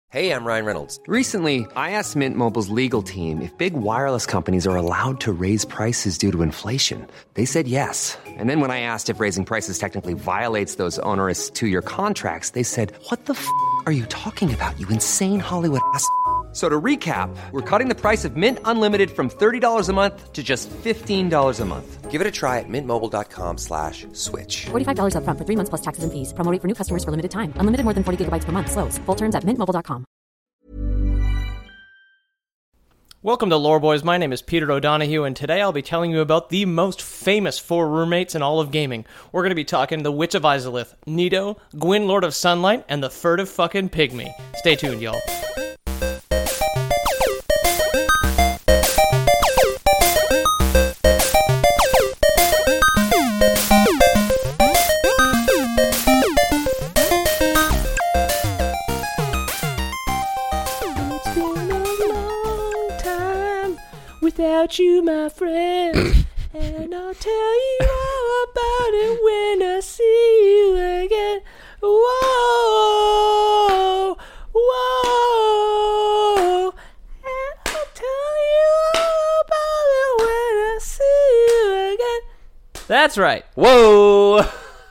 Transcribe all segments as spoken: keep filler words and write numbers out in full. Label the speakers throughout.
Speaker 1: Hey, I'm Ryan Reynolds.
Speaker 2: Recently, I asked Mint Mobile's legal team if big wireless companies are allowed to raise prices due to inflation. They said yes. And then when I asked if raising prices technically violates those onerous two-year contracts, they said, what the f*** are you talking about, you insane Hollywood ass f- So to recap, we're cutting the price of Mint Unlimited from thirty dollars a month to just fifteen dollars a month.
Speaker 1: Give it a try at mintmobile.com slash switch.
Speaker 3: forty-five dollars up front for three months plus taxes and fees. Promo rate for new customers for limited time. Unlimited more than forty gigabytes per month. Slows full terms at mint mobile dot com.
Speaker 4: Welcome to Lore Boys. My name is Peter O'Donohue, and today I'll be telling you about the most famous four roommates in all of gaming. We're going to be talking the Witch of Izalith, Nito, Gwyn, Lord of Sunlight, and the furtive fucking pygmy. Stay tuned, y'all. Without you, my friend, and I'll tell you all about it when I see you again. Whoa, whoa, and I'll tell you all about it when I see you again. That's right.
Speaker 5: Whoa!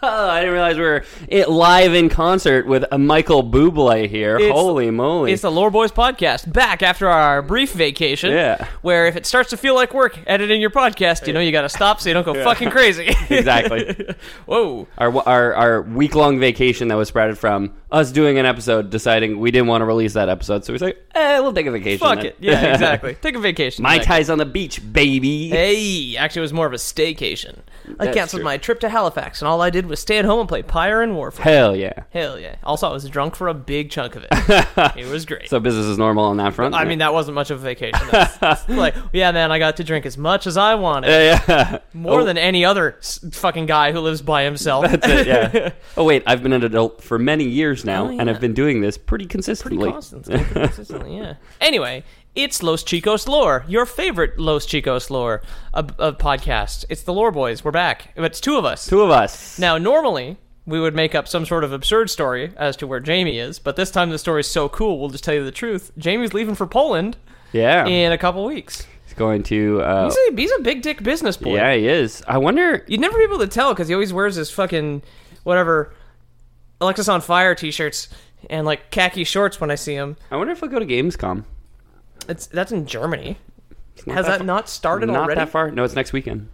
Speaker 5: I didn't realize we were it live in concert with a Michael Bublé here.
Speaker 4: It's,
Speaker 5: Holy moly.
Speaker 4: It's the Lore Boys podcast, back after our brief vacation.
Speaker 5: Yeah.
Speaker 4: Where if it starts to feel like work editing your podcast, you know you gotta stop so you don't go yeah. fucking crazy.
Speaker 5: Exactly.
Speaker 4: Whoa.
Speaker 5: Our, our, our week-long vacation that was sprouted from us doing an episode, deciding we didn't want to release that episode, so we said, eh, we'll take a vacation.
Speaker 4: Fuck
Speaker 5: then.
Speaker 4: it. Yeah, exactly. Take a vacation.
Speaker 5: My Tai's on the beach, baby.
Speaker 4: Hey, actually it was more of a staycation. I
Speaker 5: That's
Speaker 4: canceled
Speaker 5: true.
Speaker 4: my trip to Halifax, and all I did was stay at home and play Pyre and Warfare.
Speaker 5: Hell yeah.
Speaker 4: Hell yeah. Also, I was drunk for a big chunk of it. It was great.
Speaker 5: So business is normal on that front?
Speaker 4: I mean, that wasn't much of a vacation. That's, that's like, yeah, man, I got to drink as much as I wanted.
Speaker 5: Yeah, yeah.
Speaker 4: More
Speaker 5: oh.
Speaker 4: than any other s- fucking guy who lives by himself.
Speaker 5: That's it, yeah. Oh, wait, I've been an adult for many years now,
Speaker 4: oh, yeah.
Speaker 5: and I've been doing this pretty consistently.
Speaker 4: Pretty constantly, pretty consistently, yeah. Anyway, it's Los Chicos Lore, your favorite Los Chicos Lore a, a podcast. It's the Lore Boys. We're back. It's two of us.
Speaker 5: Two of us.
Speaker 4: Now, normally, we would make up some sort of absurd story as to where Jamie is, but this time the story's so cool, we'll just tell you the truth. Jamie's leaving for Poland
Speaker 5: yeah.
Speaker 4: in a couple weeks.
Speaker 5: He's going to... Uh,
Speaker 4: he's, a, he's a big dick business boy.
Speaker 5: Yeah, he is. I wonder...
Speaker 4: You'd never be able to tell, because he always wears his fucking, whatever, Alexis on Fire t-shirts and, like, khaki shorts when I see him.
Speaker 5: I wonder if he'll go to Gamescom.
Speaker 4: It's That's in Germany. Has that,
Speaker 5: that
Speaker 4: not started
Speaker 5: not
Speaker 4: already?
Speaker 5: Not that far. No, it's next weekend.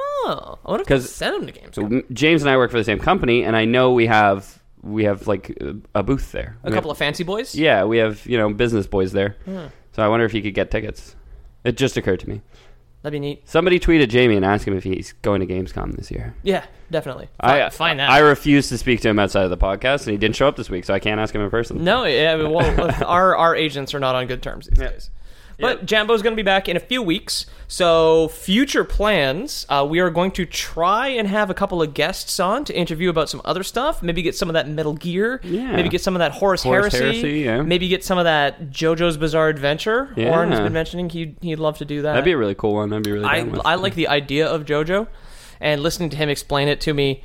Speaker 4: Oh, I wonder if they send him to Gamescom.
Speaker 5: So James and I work for the same company, and I know we have we have like a booth there.
Speaker 4: A
Speaker 5: we
Speaker 4: couple
Speaker 5: have,
Speaker 4: of fancy boys?
Speaker 5: Yeah, we have, you know, business boys there.
Speaker 4: Hmm.
Speaker 5: So I wonder if he could get tickets. It just occurred to me.
Speaker 4: That'd be neat.
Speaker 5: Somebody tweeted Jamie and asked him if he's going to Gamescom this year.
Speaker 4: Yeah, definitely.
Speaker 5: I
Speaker 4: Fine, find that.
Speaker 5: I refuse to speak to him outside of the podcast, and he didn't show up this week, so I can't ask him in person.
Speaker 4: No, yeah, well, our our agents are not on good terms these
Speaker 5: yeah.
Speaker 4: days. But yep. Jambo's going to be back in a few weeks, so future plans, uh, we are going to try and have a couple of guests on to interview about some other stuff, maybe get some of that Metal Gear,
Speaker 5: yeah.
Speaker 4: maybe get some of that Horus,
Speaker 5: Horus
Speaker 4: Heresy,
Speaker 5: Heresy yeah.
Speaker 4: maybe get some of that JoJo's Bizarre Adventure.
Speaker 5: Yeah.
Speaker 4: Warren's been mentioning he'd, he'd love to do that.
Speaker 5: That'd be a really cool one. That'd be really
Speaker 4: I,
Speaker 5: down with.
Speaker 4: I like the idea of JoJo, and listening to him explain it to me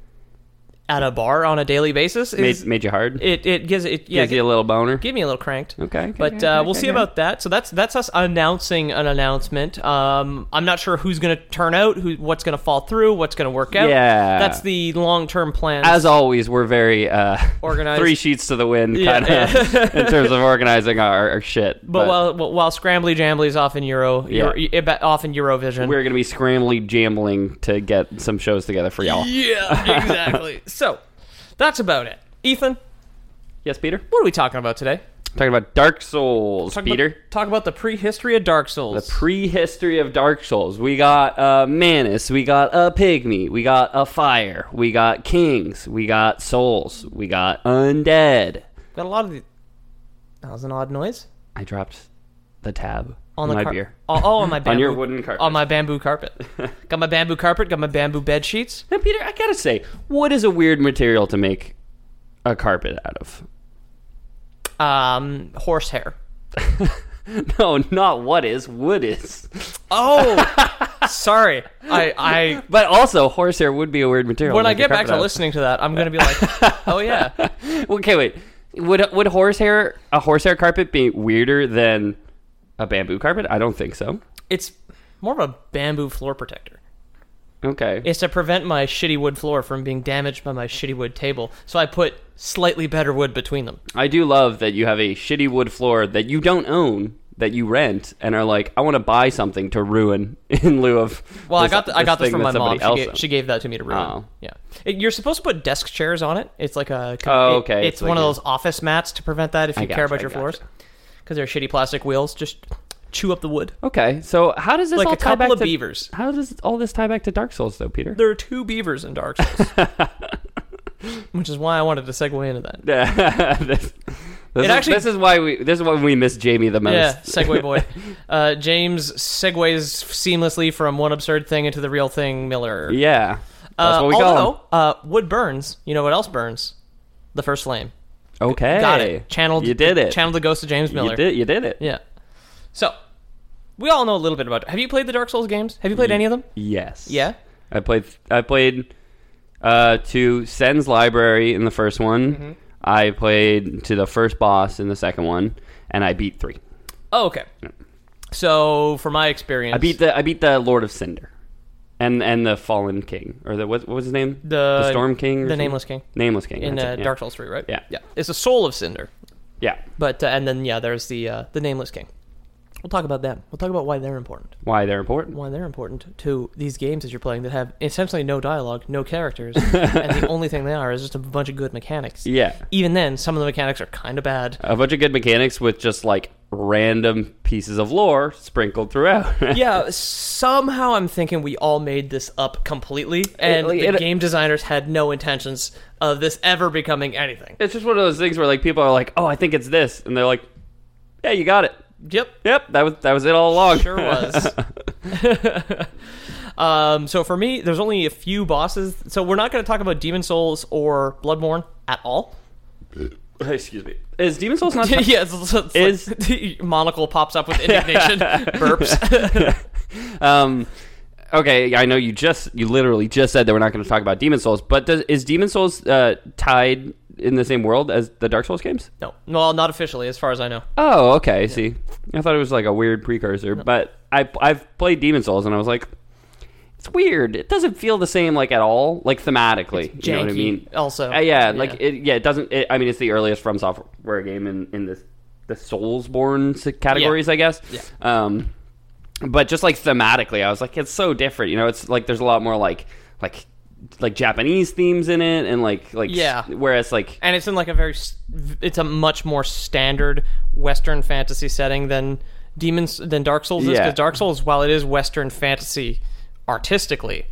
Speaker 4: at a bar on a daily basis is,
Speaker 5: made, made you hard.
Speaker 4: It it gives it yeah
Speaker 5: gives you a little boner.
Speaker 4: Give me a little cranked.
Speaker 5: Okay, okay
Speaker 4: but
Speaker 5: okay,
Speaker 4: uh,
Speaker 5: okay,
Speaker 4: we'll see
Speaker 5: okay.
Speaker 4: about that. So that's that's us announcing an announcement. Um, I'm not sure who's going to turn out, who what's going to fall through, what's going to work out.
Speaker 5: Yeah,
Speaker 4: that's the long term plan.
Speaker 5: As always, we're very uh,
Speaker 4: organized,
Speaker 5: three sheets to the wind,
Speaker 4: yeah,
Speaker 5: kind of yeah. in terms of organizing our, our shit.
Speaker 4: But, but while while Scrambly Jambly's off in Euro,
Speaker 5: yeah.
Speaker 4: Euro off in Eurovision,
Speaker 5: we're going to be scrambly jambling to get some shows together for y'all.
Speaker 4: Yeah, exactly. So. That's about it. Ethan?
Speaker 5: Yes, Peter?
Speaker 4: What are we talking about today?
Speaker 5: Talking about Dark Souls,
Speaker 4: talk
Speaker 5: Peter.
Speaker 4: About, talk about the prehistory of Dark Souls.
Speaker 5: The prehistory of Dark Souls. We got a Manus. We got a Pygmy. We got a Fire. We got Kings. We got Souls. We got Undead.
Speaker 4: Got a lot of the... That was an odd noise.
Speaker 5: I dropped the tab
Speaker 4: on,
Speaker 5: on
Speaker 4: the
Speaker 5: my
Speaker 4: car-
Speaker 5: beer.
Speaker 4: Oh, oh, on my bamboo.
Speaker 5: On your wooden carpet.
Speaker 4: On my bamboo carpet. Got my bamboo carpet, got my bamboo bed sheets.
Speaker 5: Now, Peter, I gotta say, wood is a weird material to make a carpet out of.
Speaker 4: Um, horsehair.
Speaker 5: No, not what is. Wood is.
Speaker 4: Oh, sorry. I, I.
Speaker 5: But also, horsehair would be a weird material.
Speaker 4: When
Speaker 5: to
Speaker 4: I
Speaker 5: make
Speaker 4: get
Speaker 5: a
Speaker 4: back to
Speaker 5: out.
Speaker 4: listening to that, I'm going to be like, oh, yeah.
Speaker 5: Okay, wait. Would would horsehair a horsehair carpet be weirder than a bamboo carpet? I don't think so.
Speaker 4: It's more of a bamboo floor protector.
Speaker 5: Okay.
Speaker 4: It's to prevent my shitty wood floor from being damaged by my shitty wood table. So I put slightly better wood between them.
Speaker 5: I do love that you have a shitty wood floor that you don't own, that you rent, and are like, I want to buy something to ruin in lieu of.
Speaker 4: Well,
Speaker 5: this,
Speaker 4: I got the, I got this
Speaker 5: thing
Speaker 4: from my
Speaker 5: that
Speaker 4: mom.
Speaker 5: somebody
Speaker 4: She
Speaker 5: else
Speaker 4: gave,
Speaker 5: owns.
Speaker 4: she gave that to me to ruin.
Speaker 5: Oh.
Speaker 4: Yeah, it, you're supposed to put desk chairs on it. It's like a.
Speaker 5: Oh,
Speaker 4: it-
Speaker 5: okay.
Speaker 4: it's
Speaker 5: It's
Speaker 4: one
Speaker 5: like
Speaker 4: of
Speaker 5: a-
Speaker 4: those office mats to prevent that if
Speaker 5: I
Speaker 4: you care
Speaker 5: gotcha,
Speaker 4: about
Speaker 5: I
Speaker 4: your floors,
Speaker 5: gotcha.
Speaker 4: because they're shitty plastic wheels. Just chew up the wood.
Speaker 5: Okay, so how does this
Speaker 4: Like
Speaker 5: all
Speaker 4: a
Speaker 5: tie
Speaker 4: couple
Speaker 5: back
Speaker 4: of
Speaker 5: to
Speaker 4: beavers.
Speaker 5: How does all this tie back to Dark Souls, though, Peter?
Speaker 4: There are two beavers in Dark Souls, which is why I wanted to segue into that.
Speaker 5: this, this,
Speaker 4: It
Speaker 5: is,
Speaker 4: actually-
Speaker 5: this is why we. This is why we miss Jamie the most.
Speaker 4: Yeah, segue boy. Uh, James segues seamlessly from one absurd thing into the real thing. Miller.
Speaker 5: Yeah, that's
Speaker 4: Uh,
Speaker 5: what we call
Speaker 4: although,
Speaker 5: him.
Speaker 4: uh, wood burns. You know what else burns? The first flame.
Speaker 5: Okay,
Speaker 4: Got it. Channeled.
Speaker 5: You did it.
Speaker 4: Channeled the ghost of James Miller.
Speaker 5: You did. You did it.
Speaker 4: Yeah. So, we all know a little bit about. Have you played the Dark Souls games? Have you played any of them?
Speaker 5: Yes.
Speaker 4: Yeah.
Speaker 5: I played. I played uh, to Sen's Library in the first one.
Speaker 4: Mm-hmm.
Speaker 5: I played to the first boss in the second one, and I beat three.
Speaker 4: Oh, okay. So, from my experience,
Speaker 5: I beat the. I beat the Lord of Cinder, and and the Fallen King, or the what, what was his name?
Speaker 4: the
Speaker 5: the Storm King, or
Speaker 4: the
Speaker 5: something?
Speaker 4: Nameless King
Speaker 5: Nameless King
Speaker 4: in
Speaker 5: that's
Speaker 4: uh,
Speaker 5: it, yeah.
Speaker 4: Dark Souls three, right?
Speaker 5: Yeah.
Speaker 4: Yeah. It's the Soul of Cinder,
Speaker 5: Yeah.
Speaker 4: but uh, and then yeah, there's the uh, the Nameless King. We'll talk about them. We'll talk about why they're important.
Speaker 5: Why they're important?
Speaker 4: Why they're important to these games that you're playing that have essentially no dialogue, no characters, and the only thing they are is just a bunch of good mechanics.
Speaker 5: Yeah.
Speaker 4: Even then, some of the mechanics are kind of bad.
Speaker 5: A bunch of good mechanics with just like random pieces of lore sprinkled throughout.
Speaker 4: Yeah, somehow I'm thinking we all made this up completely, and
Speaker 5: like,
Speaker 4: the
Speaker 5: it-
Speaker 4: game designers had no intentions of this ever becoming anything.
Speaker 5: It's just one of those things where like people are like, "Oh, I think it's this," and they're like, "Yeah, you got it.
Speaker 4: Yep,
Speaker 5: Yep, that was that was it all along."
Speaker 4: sure was. um, so for me, there's only a few bosses, so we're not going to talk about Demon Souls or Bloodborne at all.
Speaker 5: Excuse me. Is Demon Souls not?
Speaker 4: yeah, it's, it's like
Speaker 5: Is-
Speaker 4: the monocle pops up with indignation, burps.
Speaker 5: um, okay, I know you just you literally just said that we're not going to talk about Demon Souls, but does, is Demon Souls uh, tied in the same world as the Dark Souls games?
Speaker 4: No, well, not officially, as far as I know.
Speaker 5: Oh, okay. See, I thought it was like a weird precursor, but I I've played Demon Souls and I was like, it's weird. It doesn't feel the same like at all, like thematically.
Speaker 4: It's
Speaker 5: you know what I
Speaker 4: janky
Speaker 5: mean?
Speaker 4: also.
Speaker 5: Uh, yeah, like it. Yeah, it doesn't. It, I mean, it's the earliest From Software game in in this the Soulsborne s- categories, I guess.
Speaker 4: Yeah.
Speaker 5: Um, but just like thematically, I was like, it's so different. You know, it's like there's a lot more like like like Japanese themes in it, and like like
Speaker 4: Yeah.
Speaker 5: Whereas like
Speaker 4: And it's in like a very, s- it's a much more standard Western fantasy setting than Demons than Dark Souls is.
Speaker 5: Yeah.
Speaker 4: Because Dark Souls, while it is Western fantasy artistically,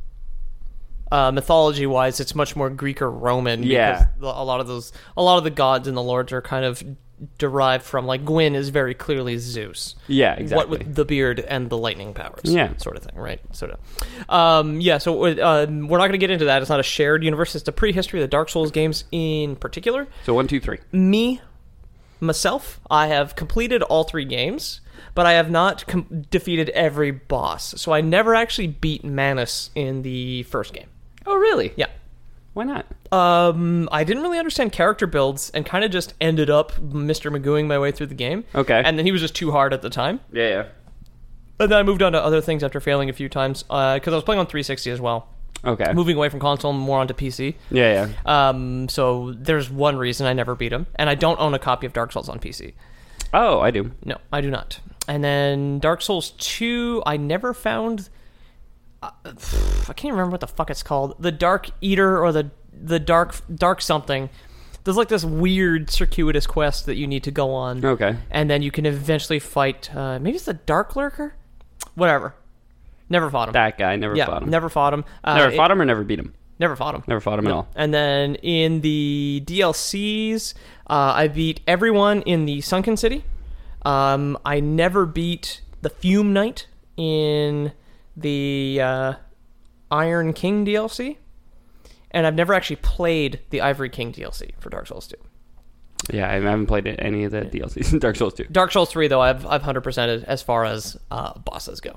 Speaker 4: uh, mythology wise, it's much more Greek or Roman.
Speaker 5: Yeah.
Speaker 4: because the- a lot of those, a lot of the gods and the lords are kind of derived from, like Gwyn is very clearly Zeus.
Speaker 5: yeah, exactly.
Speaker 4: What with the beard and the lightning powers,
Speaker 5: Yeah.
Speaker 4: sort of thing, right? Sort of. Um, yeah, so uh, we're not going to get into that. It's not a shared universe. It's the prehistory of the Dark Souls games in particular.
Speaker 5: so one, two, three.
Speaker 4: Me, myself, I have completed all three games, but I have not com- defeated every boss. So I never actually beat Manus in the first game.
Speaker 5: Oh, really?
Speaker 4: Yeah.
Speaker 5: Why not?
Speaker 4: Um, I didn't really understand character builds and kind of just ended up Mister Magooing my way through the game.
Speaker 5: Okay.
Speaker 4: And then he was just too hard at the time.
Speaker 5: Yeah, yeah.
Speaker 4: And then I moved on to other things after failing a few times, because I was playing on three sixty as well.
Speaker 5: Okay.
Speaker 4: Moving away from console, more onto P C.
Speaker 5: Yeah, yeah.
Speaker 4: Um, so there's one reason I never beat him, and I don't own a copy of Dark Souls on P C.
Speaker 5: Oh, I do.
Speaker 4: No, I do not. And then Dark Souls two, I never found... Uh, I can't remember what the fuck it's called. The Dark Eater or the the Dark Dark something. There's like this weird circuitous quest that you need to go on.
Speaker 5: Okay.
Speaker 4: And then you can eventually fight... Uh, maybe it's the Dark Lurker? Whatever. Never fought him.
Speaker 5: That guy never
Speaker 4: yeah,
Speaker 5: fought him.
Speaker 4: never fought him. Uh,
Speaker 5: Never
Speaker 4: it-
Speaker 5: fought him or never beat him.
Speaker 4: Never fought him.
Speaker 5: Never fought him at all.
Speaker 4: And then in the D L Cs, uh, I beat everyone in the Sunken City. Um, I never beat the Fume Knight in the uh, Iron King D L C. And I've never actually played the Ivory King D L C for Dark Souls two.
Speaker 5: Yeah, I haven't played any of the D L Cs in Dark Souls two.
Speaker 4: Dark Souls three, though, I've I've one hundred percented as far as uh, bosses go.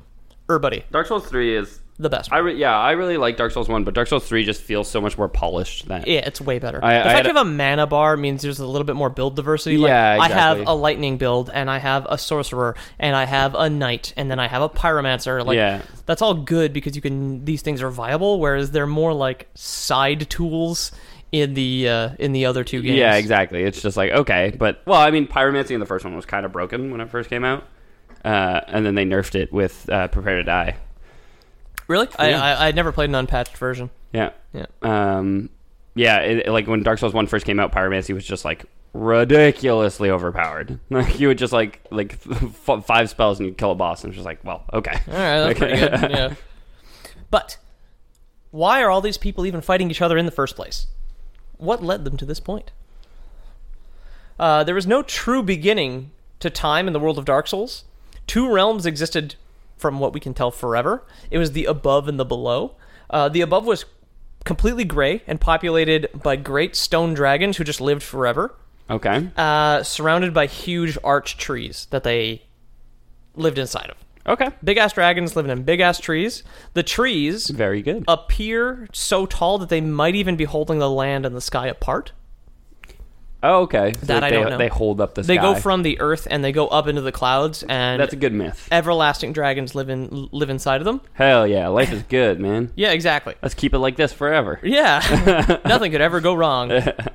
Speaker 4: Everybody.
Speaker 5: Dark Souls three is
Speaker 4: The best
Speaker 5: I
Speaker 4: one.
Speaker 5: re- yeah, I really like Dark Souls one, but Dark Souls three just feels so much more polished than
Speaker 4: Yeah, it's way better.
Speaker 5: I-
Speaker 4: the
Speaker 5: I
Speaker 4: fact
Speaker 5: had
Speaker 4: you have a mana bar means there's a little bit more build diversity. Like,
Speaker 5: Yeah,
Speaker 4: I have
Speaker 5: exactly.
Speaker 4: a lightning build, and I have a sorcerer, and I have a knight, and then I have a pyromancer. Like,
Speaker 5: Yeah.
Speaker 4: that's all good because you can. These things are viable, whereas they're more like side tools in the uh, in the other two games.
Speaker 5: Yeah, exactly. It's just like, okay, but well, I mean, pyromancy in the first one was kind of broken when it first came out, uh, and then they nerfed it with uh, Prepare to Die.
Speaker 4: Really?
Speaker 5: Yeah.
Speaker 4: I, I I never played an unpatched version.
Speaker 5: Yeah,
Speaker 4: Yeah.
Speaker 5: um, yeah. It, like when Dark Souls one first came out, pyromancy was just like ridiculously overpowered. Like you would just like like f- five spells and you'd kill a boss, and it's just like, well, okay,
Speaker 4: All right, that's pretty good. Yeah. But why are all these people even fighting each other in the first place? What led them to this point? Uh, there was no true beginning to time in the world of Dark Souls. Two realms existed, from what we can tell, forever. It was the above and the below. Uh, the above was completely gray and populated by great stone dragons who just lived forever,
Speaker 5: okay,
Speaker 4: uh, surrounded by huge arch trees that they lived inside of.
Speaker 5: okay,
Speaker 4: Big ass dragons living in big ass trees. The trees
Speaker 5: very good.
Speaker 4: appear so tall that they might even be holding the land and the sky apart.
Speaker 5: Oh, okay. So
Speaker 4: That I
Speaker 5: they,
Speaker 4: don't know.
Speaker 5: They hold up the
Speaker 4: They
Speaker 5: sky.
Speaker 4: go from the earth and they go up into the clouds, and
Speaker 5: That's a good myth.
Speaker 4: everlasting dragons live in live inside of them.
Speaker 5: Hell yeah, life is good, man.
Speaker 4: Yeah, exactly.
Speaker 5: Let's keep it like this forever.
Speaker 4: Yeah, nothing could ever go wrong.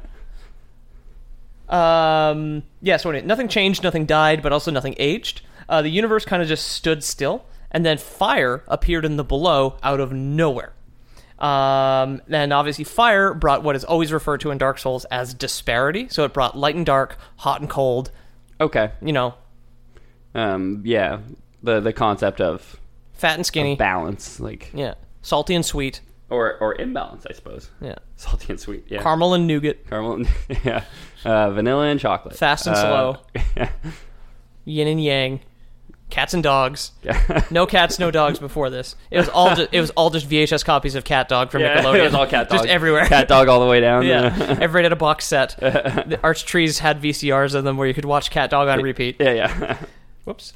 Speaker 4: Um, yeah, so anyway, nothing changed, nothing died, but also nothing aged. Uh, the universe kind of just stood still, and then fire appeared in the below out of nowhere. Um, and obviously fire brought what is always referred to in Dark Souls as disparity. So it brought light and dark, hot and cold,
Speaker 5: Okay.
Speaker 4: you know,
Speaker 5: Um. Yeah. The the concept of
Speaker 4: fat and skinny.
Speaker 5: balance, like
Speaker 4: Yeah. Salty and sweet.
Speaker 5: or or imbalance, I suppose.
Speaker 4: Yeah.
Speaker 5: Salty and sweet. Yeah.
Speaker 4: Caramel and nougat.
Speaker 5: Caramel. And, yeah. Uh, vanilla and chocolate.
Speaker 4: Fast and
Speaker 5: Uh,
Speaker 4: slow. Yin and yang. Cats and dogs. No cats, no dogs before this. It was all just, it was all just V H S copies of Cat Dog from
Speaker 5: Yeah,
Speaker 4: Nickelodeon.
Speaker 5: it was all cat dog.
Speaker 4: Just everywhere.
Speaker 5: Cat dog all the way down.
Speaker 4: Yeah. Everybody had a box set. The Arch Trees had V C Rs in them where you could watch Cat Dog on repeat.
Speaker 5: Yeah. Yeah.
Speaker 4: Whoops.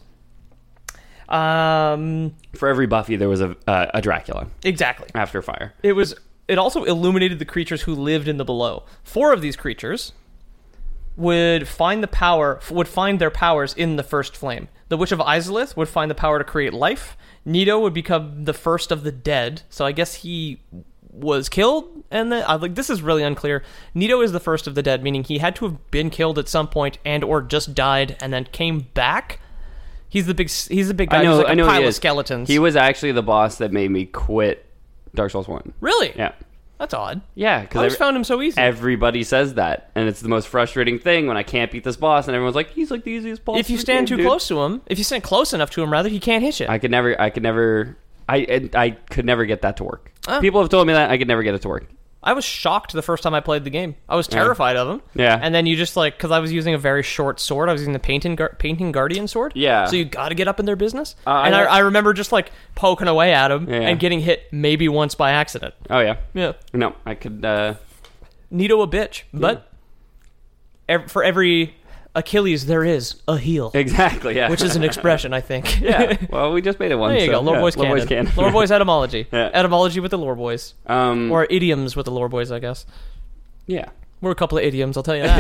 Speaker 4: Um.
Speaker 5: For every Buffy, there was a uh, a Dracula
Speaker 4: Exactly.
Speaker 5: after fire.
Speaker 4: It was. It also illuminated the creatures who lived in the below. Four of these creatures would find the power. Would find their powers in the first flame. The Witch of Izalith would find the power to create life. Nito would become the first of the dead. So I guess he was killed, and then I like this is really unclear. Nito is the first of the dead, meaning he had to have been killed at some point and or just died and then came back. He's the big. He's the big guy.
Speaker 5: I know.
Speaker 4: who's like
Speaker 5: I know.
Speaker 4: a pile
Speaker 5: he
Speaker 4: of
Speaker 5: is.
Speaker 4: skeletons.
Speaker 5: He was actually the boss that made me quit Dark Souls one.
Speaker 4: really.
Speaker 5: Yeah.
Speaker 4: That's odd.
Speaker 5: Yeah.
Speaker 4: I
Speaker 5: Because
Speaker 4: always found him so easy.
Speaker 5: everybody says that, and it's the most frustrating thing when I can't beat this boss, and everyone's like, "He's like the easiest boss."
Speaker 4: If you
Speaker 5: in the
Speaker 4: stand
Speaker 5: game,
Speaker 4: too
Speaker 5: dude."
Speaker 4: close to him, if you stand close enough to him, rather, he can't hit you.
Speaker 5: I could never. I could never. I I could never get that to work.
Speaker 4: Ah.
Speaker 5: People have told me that I could never get it to work.
Speaker 4: I was shocked the first time I played the game. I was terrified of him.
Speaker 5: Yeah.
Speaker 4: And then you just like, because I was using a very short sword. I was using the painting, Gar- painting Guardian sword.
Speaker 5: Yeah.
Speaker 4: So you got to get up in their business.
Speaker 5: Uh, I
Speaker 4: and I,
Speaker 5: know-
Speaker 4: I remember just like poking away at him
Speaker 5: Yeah.
Speaker 4: and getting hit maybe once by accident.
Speaker 5: Oh yeah.
Speaker 4: Yeah.
Speaker 5: No, I could. uh
Speaker 4: Nito a bitch, but ev- for every Achilles there is a heel,
Speaker 5: Exactly. Yeah.
Speaker 4: which is an expression, I think.
Speaker 5: yeah. Well, we just made it one.
Speaker 4: There you
Speaker 5: so,
Speaker 4: go, Lore
Speaker 5: yeah,
Speaker 4: Boys
Speaker 5: Lore
Speaker 4: canon.
Speaker 5: Boys canon.
Speaker 4: Lore Boys etymology.
Speaker 5: Yeah.
Speaker 4: Etymology with the Lore Boys.
Speaker 5: Um.
Speaker 4: Or idioms with the Lore Boys, I guess.
Speaker 5: yeah.
Speaker 4: We're a couple of idioms, I'll tell you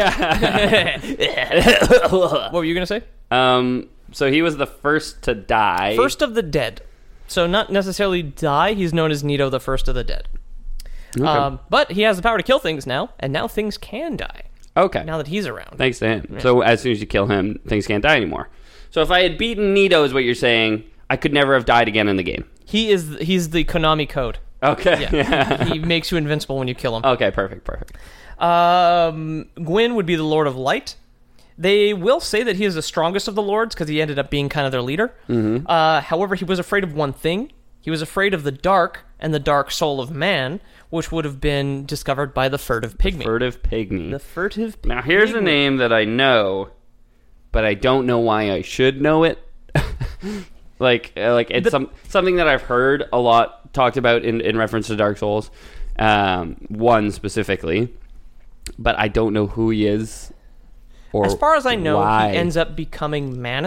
Speaker 4: that. What were you going to say?
Speaker 5: Um. So he was the first to die.
Speaker 4: First of the dead. So not necessarily die, he's known as Nito, the first of the dead. Um, but he has the power to kill things now, and now things can die,
Speaker 5: Okay.
Speaker 4: now that he's around.
Speaker 5: Thanks to him. So as soon as you kill him, things can't die anymore. So if I had beaten Nito, is what you're saying, I could never have died again in the game.
Speaker 4: He is he's the Konami code.
Speaker 5: Okay.
Speaker 4: Yeah. He makes you invincible when you kill him.
Speaker 5: Okay. Perfect. Perfect.
Speaker 4: Um, Gwyn would be the Lord of Light. They will say that he is the strongest of the lords because he ended up being kind of their leader. Mm-hmm. Uh, however, he was afraid of one thing. He was afraid of the dark and the dark soul of man, which would have been discovered by the furtive pygmy.
Speaker 5: Furtive pygmy.
Speaker 4: The furtive pygmy.
Speaker 5: Now here's a name that I know, but I don't know why I should know it. like, uh, like it's
Speaker 4: The-
Speaker 5: some something that I've heard a lot talked about in, in reference to Dark Souls, um, one specifically, but I don't know who he is. Or
Speaker 4: As far as I know,
Speaker 5: why.
Speaker 4: he ends up becoming Manus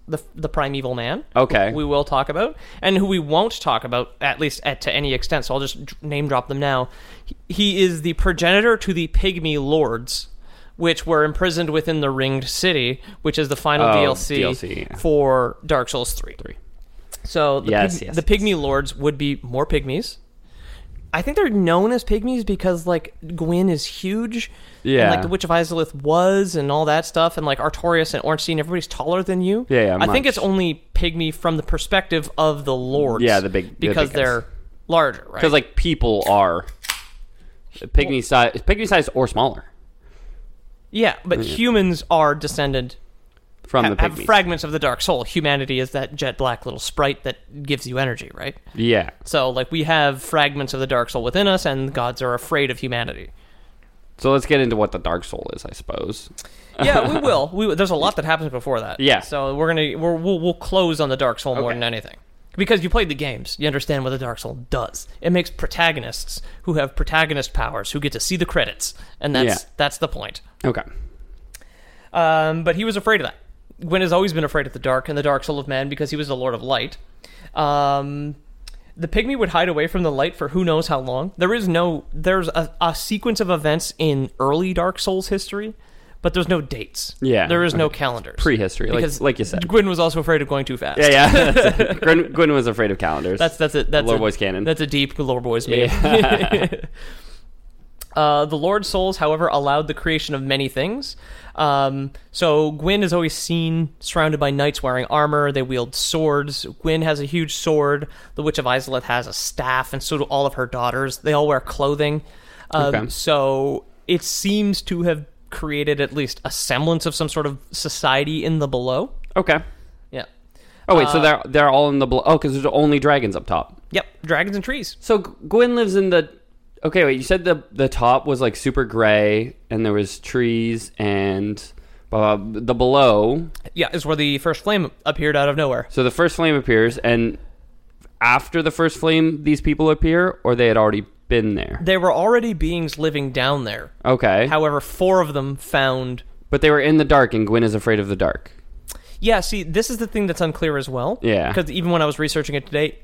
Speaker 4: the the primeval man.
Speaker 5: Okay.
Speaker 4: Who we will talk about, and who we won't talk about, at least at, to any extent, so I'll just dr- name drop them now. He, he is the progenitor to the Pygmy Lords, which were imprisoned within the Ringed City, which is the final
Speaker 5: Oh,
Speaker 4: D L C,
Speaker 5: D L C, yeah.
Speaker 4: for Dark Souls three.
Speaker 5: Three.
Speaker 4: So the,
Speaker 5: Yes,
Speaker 4: pig,
Speaker 5: yes,
Speaker 4: the Pygmy Lords would be more pygmies. I think they're known as pygmies because, like, Gwyn is huge.
Speaker 5: Yeah.
Speaker 4: And, like, the Witch of Izalith was and all that stuff. And, like, Artorias and Ornstein, everybody's taller than you.
Speaker 5: Yeah, yeah,
Speaker 4: I think
Speaker 5: much.
Speaker 4: it's only pygmy from the perspective of the Lords.
Speaker 5: Yeah, the big- the
Speaker 4: Because
Speaker 5: big guys.
Speaker 4: they're larger, right?
Speaker 5: Because like people are pygmy size, pygmy size or smaller
Speaker 4: Yeah, but humans are descended...
Speaker 5: from
Speaker 4: ha-
Speaker 5: the
Speaker 4: have
Speaker 5: pygmies.
Speaker 4: fragments of the Dark Soul. Humanity is that jet black little sprite that gives you energy, right?
Speaker 5: yeah.
Speaker 4: So, like, we have fragments of the Dark Soul within us, and gods are afraid of humanity.
Speaker 5: So let's get into what the Dark Soul is, I suppose.
Speaker 4: Yeah, we will. We, there's a lot that happens before that.
Speaker 5: Yeah.
Speaker 4: So we're gonna we're, we'll we'll close on the Dark Soul more
Speaker 5: Okay.
Speaker 4: than anything, because you played the games. You understand what the Dark Soul does. It makes protagonists who have protagonist powers who get to see the credits, and that's
Speaker 5: Yeah.
Speaker 4: that's the point.
Speaker 5: Okay.
Speaker 4: Um, but he was afraid of that. Gwyn has always been afraid of the dark and the Dark Soul of Man because he was the Lord of Light. Um, the pygmy would hide away from the light for who knows how long. There is no there's a, a sequence of events in early Dark Souls history, but there's no dates.
Speaker 5: Yeah.
Speaker 4: There is no
Speaker 5: Okay.
Speaker 4: calendars.
Speaker 5: Prehistory, like-
Speaker 4: Because
Speaker 5: like you said.
Speaker 4: Gwyn was also afraid of going too fast.
Speaker 5: Yeah, yeah. That's it. Gwyn, Gwyn was afraid of calendars.
Speaker 4: That's that's it. That's
Speaker 5: Lore
Speaker 4: a,
Speaker 5: Boys canon.
Speaker 4: That's a deep Lore Boys meme.
Speaker 5: Yeah.
Speaker 4: uh, the Lord Souls, however, allowed the creation of many things. Um, so Gwyn is always seen surrounded by knights wearing armor. They wield swords. Gwyn has a huge sword. The Witch of Izalith has a staff, and so do all of her daughters. They all wear clothing. Um,
Speaker 5: Okay.
Speaker 4: So it seems to have created at least a semblance of some sort of society in the below.
Speaker 5: Okay.
Speaker 4: Yeah.
Speaker 5: Oh wait, so
Speaker 4: Uh,
Speaker 5: they're they're all in the blo- oh, because there's only dragons up top.
Speaker 4: Yep. Dragons and trees.
Speaker 5: So G- Gwyn lives in the. Okay, wait. You said the the top was like super gray, and there was trees, and uh, the below.
Speaker 4: Yeah, is where the first flame appeared out of nowhere.
Speaker 5: So the first flame appears, and after the first flame, these people appear, or they had already been there.
Speaker 4: There were already beings living down there.
Speaker 5: Okay,
Speaker 4: However, four of them found...
Speaker 5: but they were in the dark, and Gwyn is afraid of the dark.
Speaker 4: Yeah, see, this is the thing that's unclear as well.
Speaker 5: Yeah.
Speaker 4: Because even when I was researching it today,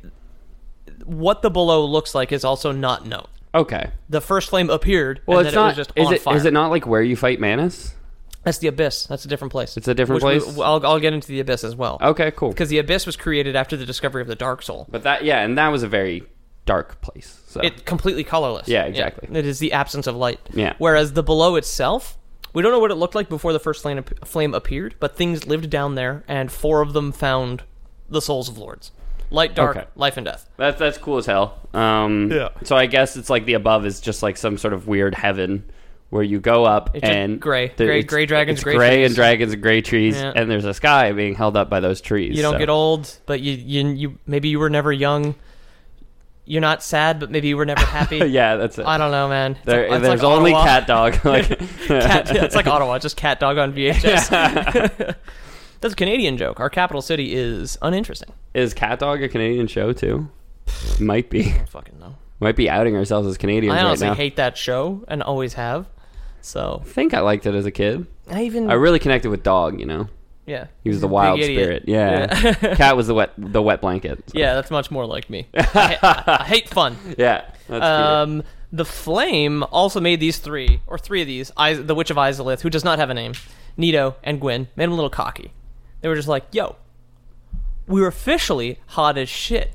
Speaker 4: what the below looks like is also not known.
Speaker 5: Okay.
Speaker 4: The first flame appeared,
Speaker 5: Well,
Speaker 4: and
Speaker 5: it's
Speaker 4: then
Speaker 5: not.
Speaker 4: it was just
Speaker 5: is
Speaker 4: on
Speaker 5: it?
Speaker 4: fire.
Speaker 5: Is it not like where you fight Manus?
Speaker 4: That's the Abyss. That's a different place.
Speaker 5: It's a different
Speaker 4: Which we-
Speaker 5: place?
Speaker 4: I'll, I'll get into the Abyss as well.
Speaker 5: Okay, cool.
Speaker 4: Because the Abyss was created after the discovery of the Dark Soul.
Speaker 5: But that, yeah, and that was a very dark place. So
Speaker 4: It completely colorless.
Speaker 5: Yeah, exactly.
Speaker 4: It is the absence of light.
Speaker 5: Yeah.
Speaker 4: Whereas the below itself, we don't know what it looked like before the first flame, flame appeared, but things lived down there, and four of them found the souls of lords. Light, dark,
Speaker 5: Okay.
Speaker 4: life, and death.
Speaker 5: that's that's cool as hell. Um,
Speaker 4: Yeah.
Speaker 5: So I guess it's like the above is just like some sort of weird heaven where you go up
Speaker 4: It's just
Speaker 5: and
Speaker 4: gray.
Speaker 5: there-
Speaker 4: Gray-
Speaker 5: it's-
Speaker 4: gray dragons,
Speaker 5: it's
Speaker 4: gray
Speaker 5: gray
Speaker 4: trees.
Speaker 5: and dragons and gray trees,
Speaker 4: Yeah.
Speaker 5: and there's a sky being held up by those trees.
Speaker 4: You don't
Speaker 5: so-
Speaker 4: get old, but you, you you maybe you were never young. You're not sad, but maybe you were never happy.
Speaker 5: Yeah, that's it.
Speaker 4: I don't know, man. It's
Speaker 5: There,
Speaker 4: like- it's
Speaker 5: there's
Speaker 4: like
Speaker 5: only
Speaker 4: Ottawa.
Speaker 5: cat dog. Like,
Speaker 4: Cat, yeah, it's like Ottawa, just cat dog on V H S. That's a Canadian joke. Our capital city is uninteresting.
Speaker 5: Is cat dog a Canadian show too? Might be.
Speaker 4: Fucking no.
Speaker 5: Might be outing ourselves as Canadians
Speaker 4: I honestly
Speaker 5: right now.
Speaker 4: hate that show and always have. So
Speaker 5: I think I liked it as a kid.
Speaker 4: I even
Speaker 5: I really connected with Dog. You know,
Speaker 4: yeah.
Speaker 5: he was
Speaker 4: He's
Speaker 5: the
Speaker 4: a big
Speaker 5: wild
Speaker 4: idiot.
Speaker 5: spirit. Yeah.
Speaker 4: Yeah.
Speaker 5: Cat was the wet the wet blanket. so.
Speaker 4: Yeah, that's much more like me. I, I, I hate fun.
Speaker 5: Yeah. That's
Speaker 4: Um, the Flame also made these three, or three of these, Is- the Witch of Izalith, who does not have a name, Nito and Gwyn, made them a little cocky. They were just like, yo, we're officially hot as shit.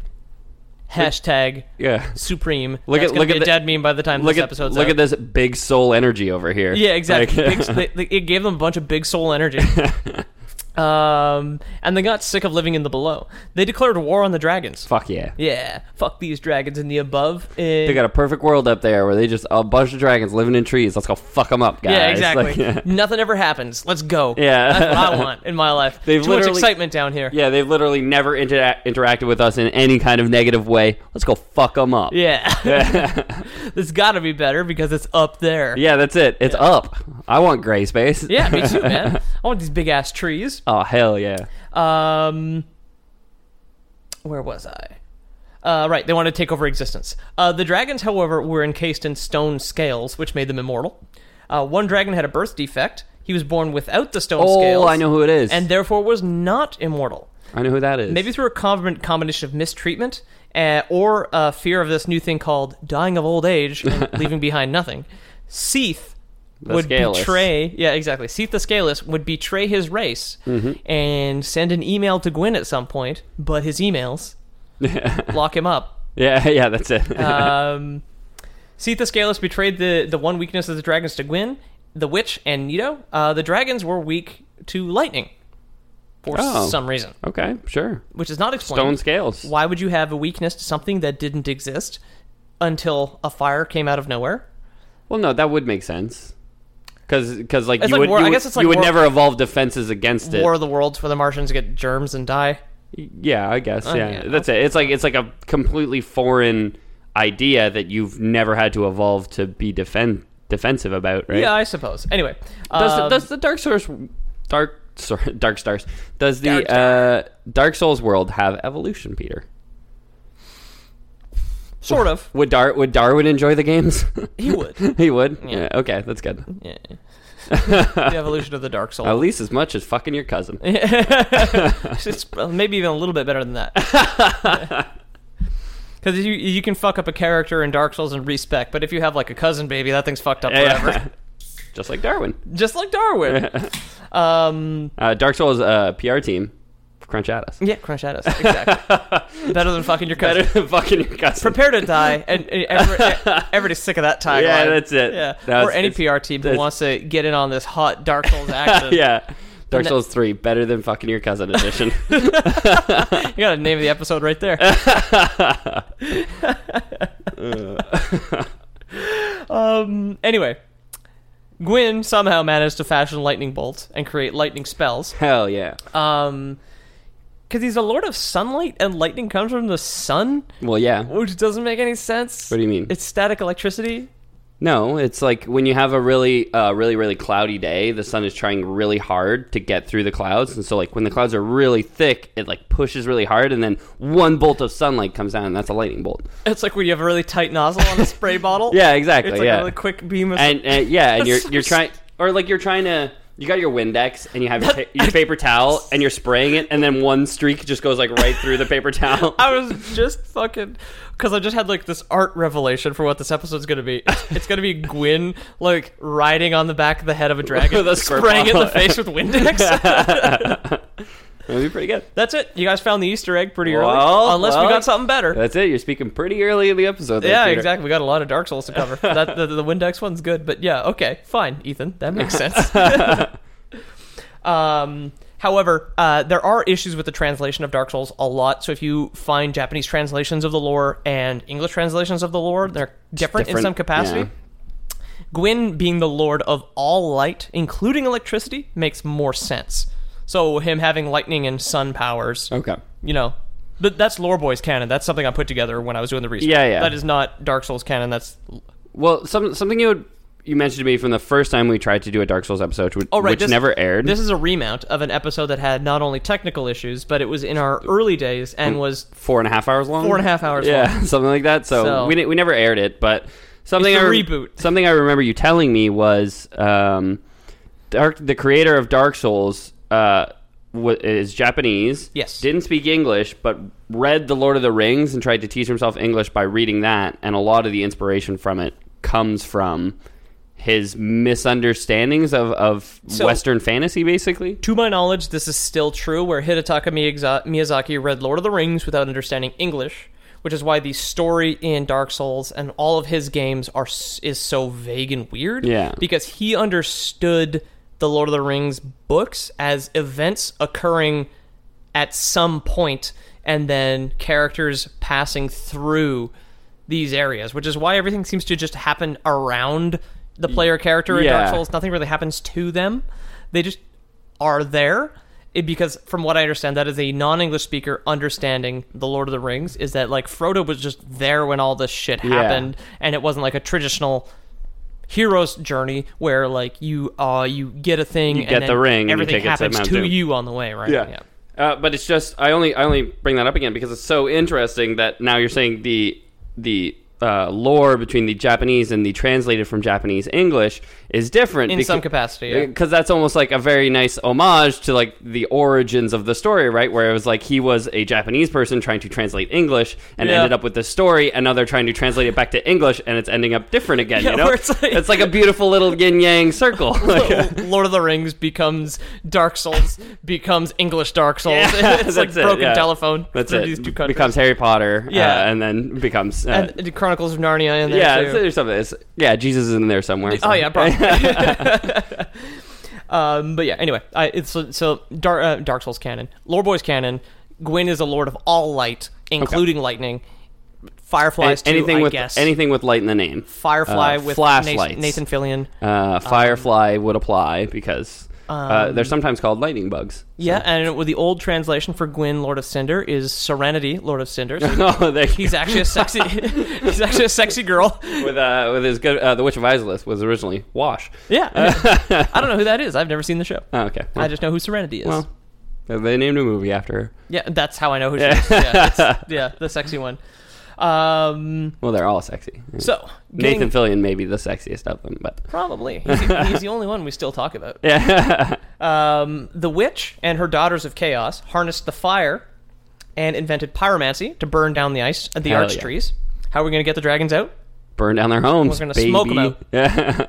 Speaker 4: Hashtag
Speaker 5: yeah.
Speaker 4: Supreme.
Speaker 5: Look
Speaker 4: That's
Speaker 5: at-
Speaker 4: gonna
Speaker 5: look
Speaker 4: be
Speaker 5: at
Speaker 4: a
Speaker 5: the-
Speaker 4: dead meme by the time
Speaker 5: Look
Speaker 4: this
Speaker 5: at
Speaker 4: episode's
Speaker 5: look
Speaker 4: out.
Speaker 5: at this big soul energy over here.
Speaker 4: Yeah, exactly.
Speaker 5: Like-
Speaker 4: Big, they, they, it gave them a bunch of big soul energy. um, and they got sick of living in the below. They declared war on the dragons.
Speaker 5: Fuck yeah.
Speaker 4: Yeah, fuck these dragons in the above. Eh,
Speaker 5: They got a perfect world up there where they just a bunch of dragons living in trees. Let's go fuck them up, guys.
Speaker 4: yeah, exactly.
Speaker 5: Like, yeah.
Speaker 4: Nothing ever happens. Let's go.
Speaker 5: Yeah.
Speaker 4: That's what I want in my life.
Speaker 5: They've
Speaker 4: Too much
Speaker 5: literally-
Speaker 4: excitement down here.
Speaker 5: Yeah, they've literally never intera- interacted with us in any kind of negative way. Let's go fuck them up.
Speaker 4: Yeah. This got to be better because it's up there.
Speaker 5: Yeah, that's it. It's up. I want gray space.
Speaker 4: Yeah, me too, man. I want these big ass trees.
Speaker 5: Oh, hell yeah.
Speaker 4: Um, where was I? Uh, right, they wanted to take over existence. Uh, the dragons, however, were encased in stone scales, which made them immortal. Uh, one dragon had a birth defect, He was born without the stone
Speaker 5: Oh,
Speaker 4: scales.
Speaker 5: I know who it is.
Speaker 4: And therefore was not immortal.
Speaker 5: I know who that is.
Speaker 4: Maybe through a com- combination of mistreatment uh, or uh, fear of this new thing called dying of old age and leaving behind nothing. Seath
Speaker 5: The
Speaker 4: would
Speaker 5: Scaleless.
Speaker 4: betray... Yeah, exactly. Seath the Scaleless would betray his race
Speaker 5: Mm-hmm.
Speaker 4: and send an email to Gwyn at some point, but his emails lock him up.
Speaker 5: Yeah, yeah, that's it.
Speaker 4: Um, Seath the Scaleless betrayed the, the one weakness of the dragons to Gwyn, the witch, and Nito. Uh, the dragons were weak to lightning for
Speaker 5: Oh.
Speaker 4: some reason,
Speaker 5: Okay, sure.
Speaker 4: which is not explained.
Speaker 5: Stone scales.
Speaker 4: Why would you have a weakness to something that didn't exist until a fire came out of nowhere?
Speaker 5: Well, no, that would make sense. Because, like,
Speaker 4: It's
Speaker 5: you
Speaker 4: like
Speaker 5: would,
Speaker 4: war-
Speaker 5: you
Speaker 4: I
Speaker 5: would,
Speaker 4: guess it's like
Speaker 5: you would
Speaker 4: war-
Speaker 5: never evolve defenses against it.
Speaker 4: War of the Worlds, where the Martians get germs and die.
Speaker 5: Yeah, I guess.
Speaker 4: Oh,
Speaker 5: yeah,
Speaker 4: yeah,
Speaker 5: that's it. It's like it's like a completely foreign idea that you've never had to evolve to be defend defensive about, right?
Speaker 4: Yeah, I suppose. Anyway,
Speaker 5: Does
Speaker 4: um,
Speaker 5: the, does the Dark Source Dark sorry, Dark Stars does the
Speaker 4: Dark Star.
Speaker 5: uh, Dark Souls world have evolution, Peter?
Speaker 4: sort of.
Speaker 5: Would Dar would Darwin enjoy the games?
Speaker 4: He would.
Speaker 5: He would.
Speaker 4: Yeah.
Speaker 5: Yeah. Okay, that's good.
Speaker 4: Yeah. The evolution of the Dark Soul.
Speaker 5: At least as much as fucking your cousin.
Speaker 4: It's maybe even a little bit better than that. Because you you can fuck up a character in Dark Souls and respec, but if you have like a cousin baby, that thing's fucked up forever.
Speaker 5: Yeah. Just like Darwin.
Speaker 4: Just like Darwin. um,
Speaker 5: Uh, Dark Souls uh, P R team. Crunch at us.
Speaker 4: yeah, crunch at us. Exactly. Better than fucking your cousin.
Speaker 5: Better than fucking your cousin.
Speaker 4: Prepare to die, and, and every, everybody's sick of that tagline.
Speaker 5: Yeah, that's it.
Speaker 4: Yeah,
Speaker 5: No,
Speaker 4: or
Speaker 5: it's-
Speaker 4: any
Speaker 5: it's-
Speaker 4: P R team who
Speaker 5: it's-
Speaker 4: wants to get in on this hot Dark Souls action.
Speaker 5: Yeah. Dark
Speaker 4: And that-
Speaker 5: Souls three, better than fucking your cousin edition.
Speaker 4: You got to name the episode right there. um. Anyway, Gwyn somehow managed to fashion lightning bolts and create lightning spells.
Speaker 5: Hell yeah.
Speaker 4: Um, because he's a lord of sunlight, and lightning comes from the sun,
Speaker 5: Well, yeah.
Speaker 4: which doesn't make any sense.
Speaker 5: What do you mean?
Speaker 4: It's static electricity.
Speaker 5: No, it's like when you have a really, uh, really, really cloudy day, the sun is trying really hard to get through the clouds. And so, like, when the clouds are really thick, it, like, pushes really hard, and then one bolt of sunlight comes down, and that's a lightning bolt.
Speaker 4: It's like when you have a really tight nozzle on a spray bottle.
Speaker 5: Yeah, exactly,
Speaker 4: It's like
Speaker 5: yeah.
Speaker 4: a really quick beam of...
Speaker 5: And, and yeah, and you're
Speaker 4: That's
Speaker 5: you're
Speaker 4: so
Speaker 5: trying... Or, like, you're trying to... You got your Windex, and you have your, pa- your paper towel, and you're spraying it, and then one streak just goes, like, right through the paper towel.
Speaker 4: I was just fucking... Because I just had, like, this art revelation for what this episode's going to be. It's, it's going to be Gwyn, like, riding on the back of the head of a dragon,
Speaker 5: With a squirt
Speaker 4: spraying it in the
Speaker 5: bottle.
Speaker 4: face with Windex.
Speaker 5: That'd be pretty good.
Speaker 4: That's it. You guys found the Easter egg pretty early.
Speaker 5: Well,
Speaker 4: Unless we
Speaker 5: well,
Speaker 4: got something better.
Speaker 5: That's it. You're speaking pretty early in the episode. There,
Speaker 4: Yeah,
Speaker 5: Peter.
Speaker 4: exactly. We got a lot of Dark Souls to cover. that, the, the Windex one's good. But yeah, okay. Fine, Ethan. That makes sense. um... However, uh, there are issues with the translation of Dark Souls a lot. So if you find Japanese translations of the lore and English translations of the lore, they're different, in
Speaker 5: different,
Speaker 4: some capacity.
Speaker 5: yeah.
Speaker 4: Gwyn being the lord of all light, including electricity, makes more sense. So him having lightning and sun powers,
Speaker 5: Okay.
Speaker 4: you know, but that's Lore Boys canon. That's something I put together when I was doing the research.
Speaker 5: Yeah, yeah.
Speaker 4: That is not Dark Souls canon. That's
Speaker 5: Well, some, something you would, you mentioned to me from the first time we tried to do a Dark Souls episode, which,
Speaker 4: oh right,
Speaker 5: which
Speaker 4: this,
Speaker 5: never aired.
Speaker 4: This is a remount of an episode that had not only technical issues, but it was in our early days and was
Speaker 5: four and a half hours long.
Speaker 4: four and a half hours
Speaker 5: Yeah,
Speaker 4: long.
Speaker 5: something like that. So,
Speaker 4: So-
Speaker 5: we di- we never aired it, but something
Speaker 4: It's
Speaker 5: I
Speaker 4: a
Speaker 5: re-
Speaker 4: reboot.
Speaker 5: Something I remember you telling me was um, Dark, the creator of Dark Souls uh, w- is Japanese.
Speaker 4: Yes.
Speaker 5: Didn't speak English, but read The Lord of the Rings and tried to teach himself English by reading that, and a lot of the inspiration from it comes from his misunderstandings of, of
Speaker 4: So-
Speaker 5: Western fantasy, basically.
Speaker 4: To my knowledge, this is still true, where Hidetaka Miyaza- Miyazaki read Lord of the Rings without understanding English, which is why the story in Dark Souls and all of his games are s- is so vague and weird.
Speaker 5: Yeah.
Speaker 4: Because he understood the Lord of the Rings books as events occurring at some point, and then characters passing through these areas, which is why everything seems to just happen around the player character in Dark
Speaker 5: Yeah.
Speaker 4: Souls. Nothing really happens to them. They just are there. It, because from what I understand, that is a non-English speaker understanding the Lord of the Rings, is that like Frodo was just there when all this shit
Speaker 5: Yeah.
Speaker 4: happened, and it wasn't like a traditional hero's journey where like you uh you get a thing
Speaker 5: You
Speaker 4: and
Speaker 5: get
Speaker 4: then
Speaker 5: the ring and you
Speaker 4: everything
Speaker 5: take it to
Speaker 4: happens
Speaker 5: Mount
Speaker 4: to
Speaker 5: Doom.
Speaker 4: you on the way, right?
Speaker 5: Yeah. Uh, but it's just I only I only bring that up again because it's so interesting that now you're saying the the uh, lore between the Japanese and the translated from Japanese English is different
Speaker 4: In
Speaker 5: beca-
Speaker 4: some capacity, yeah.
Speaker 5: because that's almost like a very nice homage to like the origins of the story, right? Where it was like he was a Japanese person trying to translate English and
Speaker 4: Yeah.
Speaker 5: ended up with this story, and now they're trying to translate it back to English, and it's ending up different again.
Speaker 4: Yeah,
Speaker 5: you know,
Speaker 4: where it's like-
Speaker 5: it's like a beautiful little yin yang circle.
Speaker 4: Lord of the Rings becomes Dark Souls, becomes English Dark Souls.
Speaker 5: Yeah,
Speaker 4: it's like
Speaker 5: that's it,
Speaker 4: broken
Speaker 5: yeah.
Speaker 4: telephone
Speaker 5: That's
Speaker 4: through
Speaker 5: it.
Speaker 4: these two countries.
Speaker 5: Becomes Harry Potter,
Speaker 4: Yeah.
Speaker 5: uh, and then becomes uh,
Speaker 4: and the Chronicles of Narnia in there
Speaker 5: yeah.
Speaker 4: too.
Speaker 5: It's, there's something. It's, yeah, Jesus is in there somewhere. so.
Speaker 4: Oh yeah, probably. um, but yeah, anyway, I, it's so, so Dark, uh, Dark Souls canon, Lore Boys canon. Gwyn is a lord of all light, including lightning. Fireflies
Speaker 5: An-
Speaker 4: too,
Speaker 5: anything
Speaker 4: I
Speaker 5: with
Speaker 4: guess.
Speaker 5: anything with light in the name.
Speaker 4: Firefly
Speaker 5: Uh,
Speaker 4: with
Speaker 5: flashlights.
Speaker 4: Nathan, Nathan Fillion.
Speaker 5: Uh, Firefly would apply because uh, they're sometimes called lightning bugs.
Speaker 4: Yeah, and with the old translation for Gwyn, Lord of Cinder, is Serenity, Lord of Cinder. So
Speaker 5: Oh, there you
Speaker 4: he's
Speaker 5: go.
Speaker 4: actually a sexy. he's actually a sexy girl.
Speaker 5: with uh, with his good. Uh, the Witch of Izalith was originally Wash.
Speaker 4: Yeah, I don't know who that is. I've never seen the show.
Speaker 5: Oh, okay.
Speaker 4: I just know who Serenity is.
Speaker 5: well, they named a movie after her.
Speaker 4: Yeah, that's how I know who she is. Yeah, it's- yeah, the sexy one. Um,
Speaker 5: Well, they're all sexy.
Speaker 4: so getting-
Speaker 5: Nathan Fillion may be the sexiest of them, but
Speaker 4: probably he's, he's the only one we still talk about.
Speaker 5: yeah.
Speaker 4: Um, the witch and her daughters of chaos harnessed the fire and invented pyromancy to burn down the ice, the
Speaker 5: Hell
Speaker 4: arch
Speaker 5: yeah.
Speaker 4: trees. How are we going to get the dragons out?
Speaker 5: Burn down their homes.
Speaker 4: We're gonna
Speaker 5: baby.
Speaker 4: smoke 'em out.
Speaker 5: Yeah.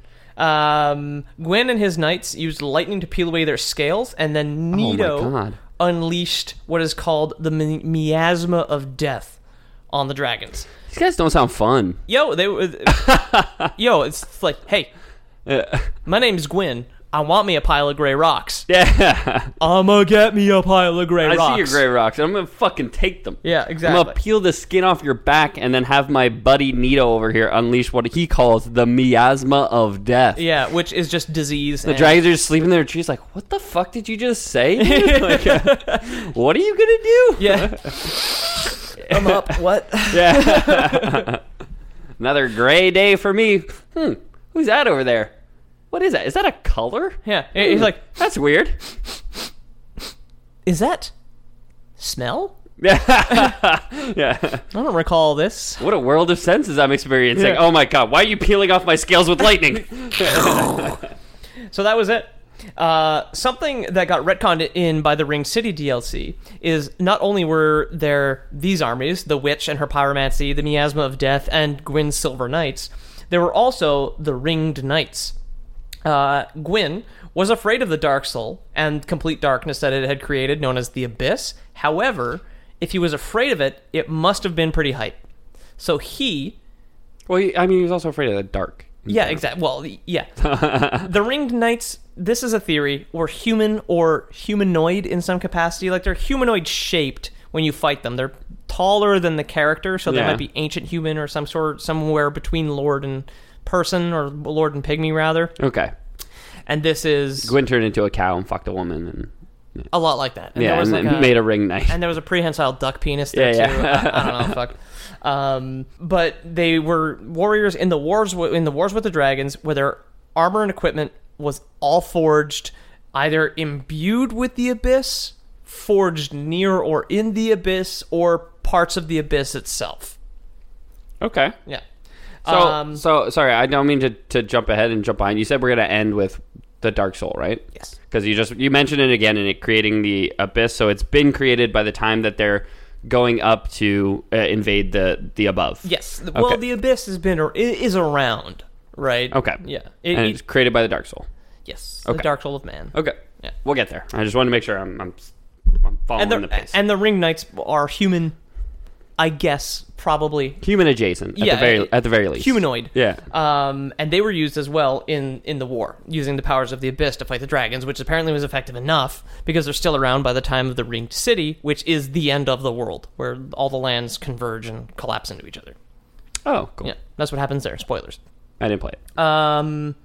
Speaker 4: Um, Gwyn and his knights used lightning to peel away their scales, and then
Speaker 5: Oh my
Speaker 4: Nito
Speaker 5: God.
Speaker 4: unleashed what is called the mi- miasma of death on the dragons.
Speaker 5: These guys don't sound fun.
Speaker 4: Yo, they were. yo, it's like, hey,
Speaker 5: Uh,
Speaker 4: my name's Gwyn. I want me a pile of gray rocks.
Speaker 5: yeah.
Speaker 4: I'ma get me a pile of gray
Speaker 5: I
Speaker 4: rocks.
Speaker 5: see your gray rocks, and I'm gonna fucking take them.
Speaker 4: Yeah,
Speaker 5: I'm
Speaker 4: exactly.
Speaker 5: gonna peel the skin off your back and then have my buddy Nito over here unleash what he calls the miasma of death.
Speaker 4: Yeah, which is just disease.
Speaker 5: The
Speaker 4: and-
Speaker 5: dragons are just sleeping in their trees like, what the fuck did you just say? dude?" Like, uh, what are you gonna do?
Speaker 4: Yeah. I'm up. What?
Speaker 5: Yeah. Another gray day for me. Hmm. Who's that over there? What is that? Is that a color?
Speaker 4: Yeah. He's like,
Speaker 5: That's weird.
Speaker 4: is that smell?
Speaker 5: Yeah.
Speaker 4: I don't recall this.
Speaker 5: What a world of senses I'm experiencing.
Speaker 4: Yeah.
Speaker 5: Oh my god, why are you peeling off my scales with lightning?
Speaker 4: So that was it. Uh, something that got retconned in by the Ring City D L C is not only were there these armies, the Witch and her Pyromancy, the Miasma of Death, and Gwyn's Silver Knights, there were also the Ringed Knights. Uh, Gwyn was afraid of the Dark Soul and complete darkness that it had created, known as the Abyss. However, if he was afraid of it, it must have been pretty hype. So he
Speaker 5: Well, he, I mean, he was also afraid of the dark.
Speaker 4: Yeah, exactly. Well, yeah. The Ringed Knights, this is a theory, were human or humanoid in some capacity. Like, they're humanoid shaped when you fight them. They're taller than the character, so they
Speaker 5: Yeah.
Speaker 4: might be ancient human or some sort, somewhere between lord and person, or lord and pygmy, rather.
Speaker 5: Okay.
Speaker 4: And this is
Speaker 5: Gwyn turned into a cow and fucked a woman, and
Speaker 4: a lot like that. And
Speaker 5: yeah,
Speaker 4: there was
Speaker 5: and
Speaker 4: like
Speaker 5: then
Speaker 4: a-
Speaker 5: made a ring knife.
Speaker 4: And there was a prehensile duck penis there
Speaker 5: Yeah,
Speaker 4: too.
Speaker 5: yeah.
Speaker 4: I, I don't know, fuck. Um, but they were warriors in the wars w- in the wars with the dragons, where their armor and equipment was all forged, either imbued with the abyss, forged near or in the abyss, or parts of the abyss itself.
Speaker 5: Okay.
Speaker 4: Yeah.
Speaker 5: So,
Speaker 4: Um,
Speaker 5: so sorry, I don't mean to, to jump ahead and jump behind. You said we're gonna end with the Dark Soul, right?
Speaker 4: Yes.
Speaker 5: Because you just you mentioned it again, and it creating the abyss. So it's been created by the time that they're going up to uh, invade the the above.
Speaker 4: Yes. Well,
Speaker 5: Okay.
Speaker 4: the abyss has been or i- is around, right?
Speaker 5: Okay.
Speaker 4: Yeah. It-
Speaker 5: and
Speaker 4: it-
Speaker 5: it's created by the Dark Soul.
Speaker 4: yes.
Speaker 5: Okay.
Speaker 4: The Dark Soul of Man.
Speaker 5: Okay.
Speaker 4: Yeah.
Speaker 5: We'll get there. I just want to make sure I'm I'm, I'm following
Speaker 4: And the,
Speaker 5: the pace.
Speaker 4: and the Ring Knights are human, I guess, probably
Speaker 5: Human adjacent, at
Speaker 4: Yeah,
Speaker 5: the very at the very least.
Speaker 4: humanoid.
Speaker 5: Yeah.
Speaker 4: Um, and they were used as well in, in the war, using the powers of the Abyss to fight the dragons, which apparently was effective enough because they're still around by the time of the Ringed City, which is the end of the world, where all the lands converge and collapse into each other.
Speaker 5: Oh, cool.
Speaker 4: Yeah, that's what happens there. Spoilers.
Speaker 5: I didn't play it.
Speaker 4: Um,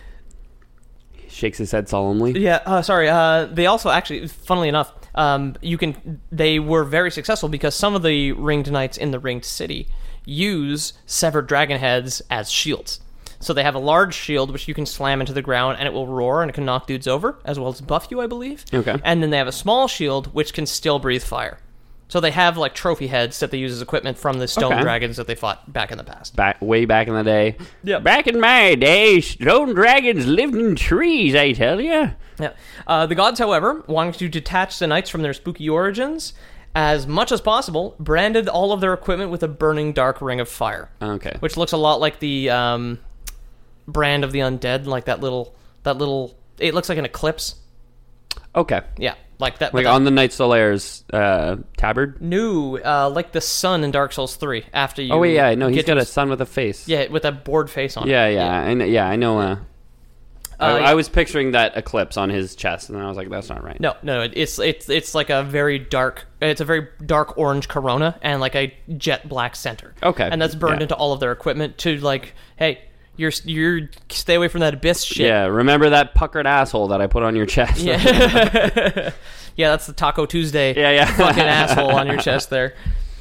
Speaker 5: He shakes his head solemnly.
Speaker 4: yeah, uh, sorry. Uh, they also actually, funnily enough, um, you can. They were very successful because some of the Ringed Knights in the Ringed City use severed dragon heads as shields. So they have a large shield which you can slam into the ground and it will roar and it can knock dudes over, as well as buff you, I believe.
Speaker 5: Okay.
Speaker 4: And then they have a small shield which can still breathe fire. So they have like trophy heads that they use as equipment from the stone
Speaker 5: Okay.
Speaker 4: dragons that they fought back in the past.
Speaker 5: Back way back in the day.
Speaker 4: Yeah.
Speaker 5: Back in my day, stone dragons lived in trees, I tell you.
Speaker 4: Yeah. Uh, the gods, however, wanting to detach the knights from their spooky origins as much as possible, branded all of their equipment with a burning dark ring of fire.
Speaker 5: Okay.
Speaker 4: Which looks a lot like the um, brand of the undead, like that little, that little, it looks like an eclipse.
Speaker 5: Okay.
Speaker 4: Yeah, like that.
Speaker 5: Like
Speaker 4: that,
Speaker 5: on the Knight Solaire's uh, tabard?
Speaker 4: New, uh, like the sun in Dark Souls three, after you
Speaker 5: Oh, wait, yeah. No, he's
Speaker 4: get
Speaker 5: got
Speaker 4: to-
Speaker 5: a sun with a face.
Speaker 4: Yeah, with that bored face on
Speaker 5: Yeah,
Speaker 4: it.
Speaker 5: yeah. And yeah, I know. Uh,
Speaker 4: Uh,
Speaker 5: I, I was picturing that eclipse on his chest, and I was like, that's not right.
Speaker 4: No, no, it- it's it's it's like a very dark. It's a very dark orange corona and like a jet black center.
Speaker 5: Okay,
Speaker 4: and that's burned
Speaker 5: yeah.
Speaker 4: into all of their equipment to like, hey, you're you're stay away from that abyss shit.
Speaker 5: Yeah, remember that puckered asshole that I put on your chest?
Speaker 4: Yeah, yeah, that's the Taco Tuesday.
Speaker 5: Yeah, yeah.
Speaker 4: fucking asshole on your chest there.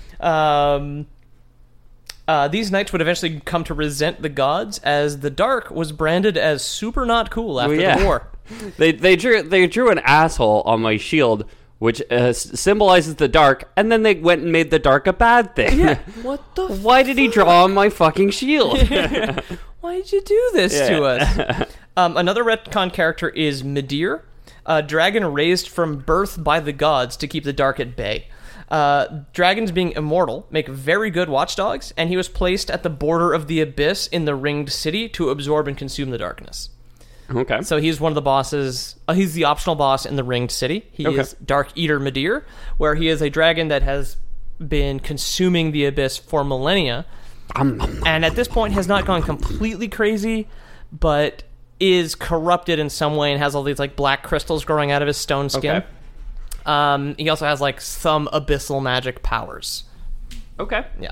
Speaker 4: Um. Uh, these knights would eventually come to resent the gods, as the dark was branded as super not cool after
Speaker 5: Well, yeah.
Speaker 4: the war.
Speaker 5: They they drew they drew an asshole on my shield, which uh, s- symbolizes the dark, and then they went and made the dark a bad thing.
Speaker 4: Yeah. What the?
Speaker 5: Why did he draw on my fucking shield?
Speaker 4: Why did you do this
Speaker 5: Yeah.
Speaker 4: to us? um, another retcon character is Midir, a dragon raised from birth by the gods to keep the dark at bay. Uh, dragons, being immortal, make very good watchdogs, and he was placed at the border of the abyss in the ringed city to absorb and consume the darkness.
Speaker 5: Okay.
Speaker 4: So he's one of the bosses. Uh, he's the optional boss in the ringed city. He
Speaker 5: Okay.
Speaker 4: is Dark Eater Midir, where he is a dragon that has been consuming the abyss for millennia,
Speaker 5: Um, um,
Speaker 4: and at this point has not gone completely crazy, but is corrupted in some way and has all these like black crystals growing out of his stone skin.
Speaker 5: Okay.
Speaker 4: Um, he also has like some abyssal magic powers.
Speaker 5: okay.
Speaker 4: Yeah.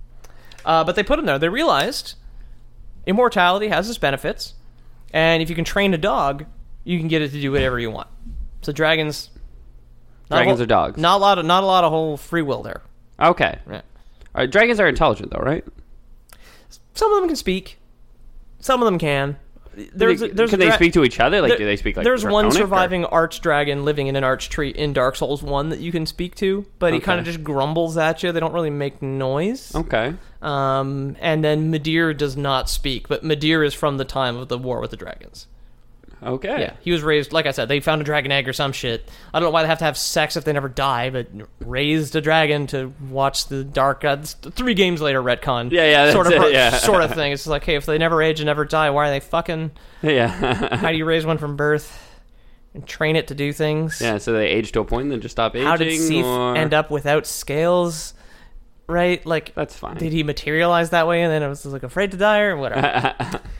Speaker 4: Uh, but they put him there. They realized immortality has its benefits, and if you can train a dog, you can get it to do whatever you want. So dragons, not a
Speaker 5: Dragons
Speaker 4: whole-
Speaker 5: are dogs.
Speaker 4: Not a lot of not a lot of whole free will there.
Speaker 5: Okay.
Speaker 4: Yeah.
Speaker 5: All right. Dragons are intelligent, though, right?
Speaker 4: Some of them can speak. Some of them can. There's
Speaker 5: Can
Speaker 4: a,
Speaker 5: they,
Speaker 4: there's
Speaker 5: can
Speaker 4: a
Speaker 5: they
Speaker 4: dra-
Speaker 5: speak to each other? Like,
Speaker 4: there-
Speaker 5: do they speak like
Speaker 4: There's one
Speaker 5: Draconic, or-
Speaker 4: surviving arch dragon living in an arch tree in Dark Souls one that you can speak to, but he
Speaker 5: Okay.
Speaker 4: kind of just grumbles at you. They don't really make noise.
Speaker 5: Okay.
Speaker 4: Um, and then Midir does not speak, but Midir is from the time of the War with the Dragons.
Speaker 5: Okay.
Speaker 4: Yeah, he was raised, like I said, they found a dragon egg or some shit. I don't know why they have to have sex if they never die, but raised a dragon to watch the dark. Uh, three games later, retcon.
Speaker 5: Yeah, yeah,
Speaker 4: sort of,
Speaker 5: that's it, yeah.
Speaker 4: sort of thing. It's like, hey, if they never age and never die, why are they fucking?
Speaker 5: Yeah.
Speaker 4: How do you raise one from birth and train it to do things?
Speaker 5: Yeah. So they age to a point and then just stop aging.
Speaker 4: How did Sif
Speaker 5: or...
Speaker 4: end up without scales? Right, like
Speaker 5: That's fine.
Speaker 4: Did he materialize that way, and then I was like afraid to die or whatever?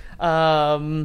Speaker 4: um.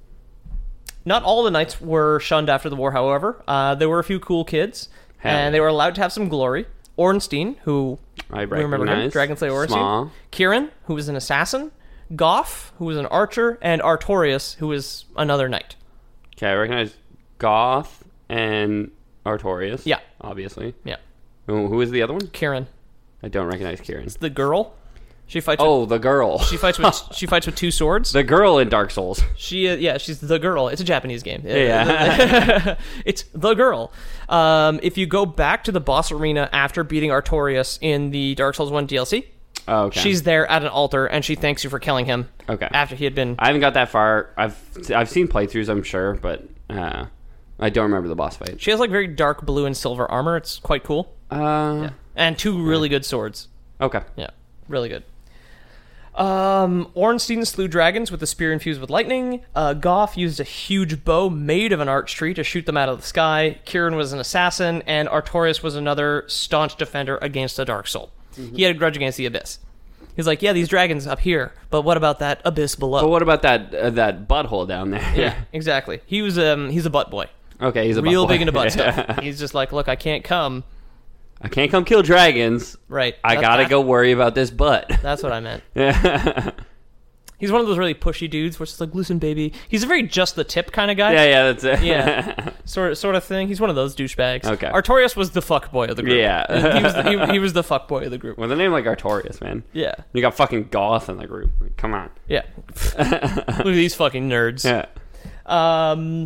Speaker 4: Not all the knights were shunned after the war, however. Uh, there were a few cool kids,
Speaker 5: Hell.
Speaker 4: and they were allowed to have some glory. Ornstein, who
Speaker 5: I
Speaker 4: we remember him,
Speaker 5: recognize.
Speaker 4: Dragon Slayer Ornstein.
Speaker 5: Small.
Speaker 4: Kieran, who was an assassin. Goff, who was an archer. And Artorias, who was another knight.
Speaker 5: Okay, I recognize Goth and Artorias.
Speaker 4: Yeah.
Speaker 5: Obviously.
Speaker 4: Yeah.
Speaker 5: Who, who is the other one?
Speaker 4: Kieran.
Speaker 5: I don't recognize Kieran.
Speaker 4: The girl. She fights with,
Speaker 5: Oh, the girl.
Speaker 4: she fights with she fights with two swords.
Speaker 5: The girl in Dark Souls.
Speaker 4: She, uh, yeah, she's the girl. It's a Japanese game.
Speaker 5: Yeah.
Speaker 4: It's the girl. Um, if you go back to the boss arena after beating Artorias in the Dark Souls one D L C,
Speaker 5: Oh, okay.
Speaker 4: she's there at an altar and she thanks you for killing him.
Speaker 5: Okay.
Speaker 4: After he had been.
Speaker 5: I haven't got that far. I've I've seen playthroughs, I'm sure, but uh, I don't remember the boss fight.
Speaker 4: She has like very dark blue and silver armor. It's quite cool.
Speaker 5: Uh,
Speaker 4: And two really good swords.
Speaker 5: Okay.
Speaker 4: Yeah, really good. Um, Ornstein slew dragons with a spear infused with lightning. Uh, Goff used a huge bow made of an arch tree to shoot them out of the sky. Kieran was an assassin, and Artorias was another staunch defender against the Dark Soul.
Speaker 5: Mm-hmm.
Speaker 4: He had a grudge against the Abyss. He's like, yeah, these dragons up here, but what about that Abyss below?
Speaker 5: But what about that uh, that butthole down there?
Speaker 4: Yeah, exactly. He was um he's a butt boy.
Speaker 5: Okay, he's a
Speaker 4: Real
Speaker 5: butt boy.
Speaker 4: big into butt
Speaker 5: Yeah.
Speaker 4: stuff. He's just like, look, I can't come.
Speaker 5: I can't come kill dragons.
Speaker 4: Right.
Speaker 5: I
Speaker 4: That-
Speaker 5: gotta
Speaker 4: that-
Speaker 5: go worry about this butt.
Speaker 4: That's what I meant.
Speaker 5: yeah,
Speaker 4: He's one of those really pushy dudes where it's just like, listen, baby. He's a very just the tip kind of guy.
Speaker 5: yeah, that's it.
Speaker 4: Yeah. sort of, sort of thing. He's one of those douchebags.
Speaker 5: Okay.
Speaker 4: Artorias was the fuck boy of the group.
Speaker 5: Yeah.
Speaker 4: he was the, he, he was the fuck boy of the group.
Speaker 5: With a name like Artorias, man.
Speaker 4: Yeah.
Speaker 5: You got fucking Goth in the group. Like, come on.
Speaker 4: Yeah. Look at these fucking nerds.
Speaker 5: Yeah.
Speaker 4: Um,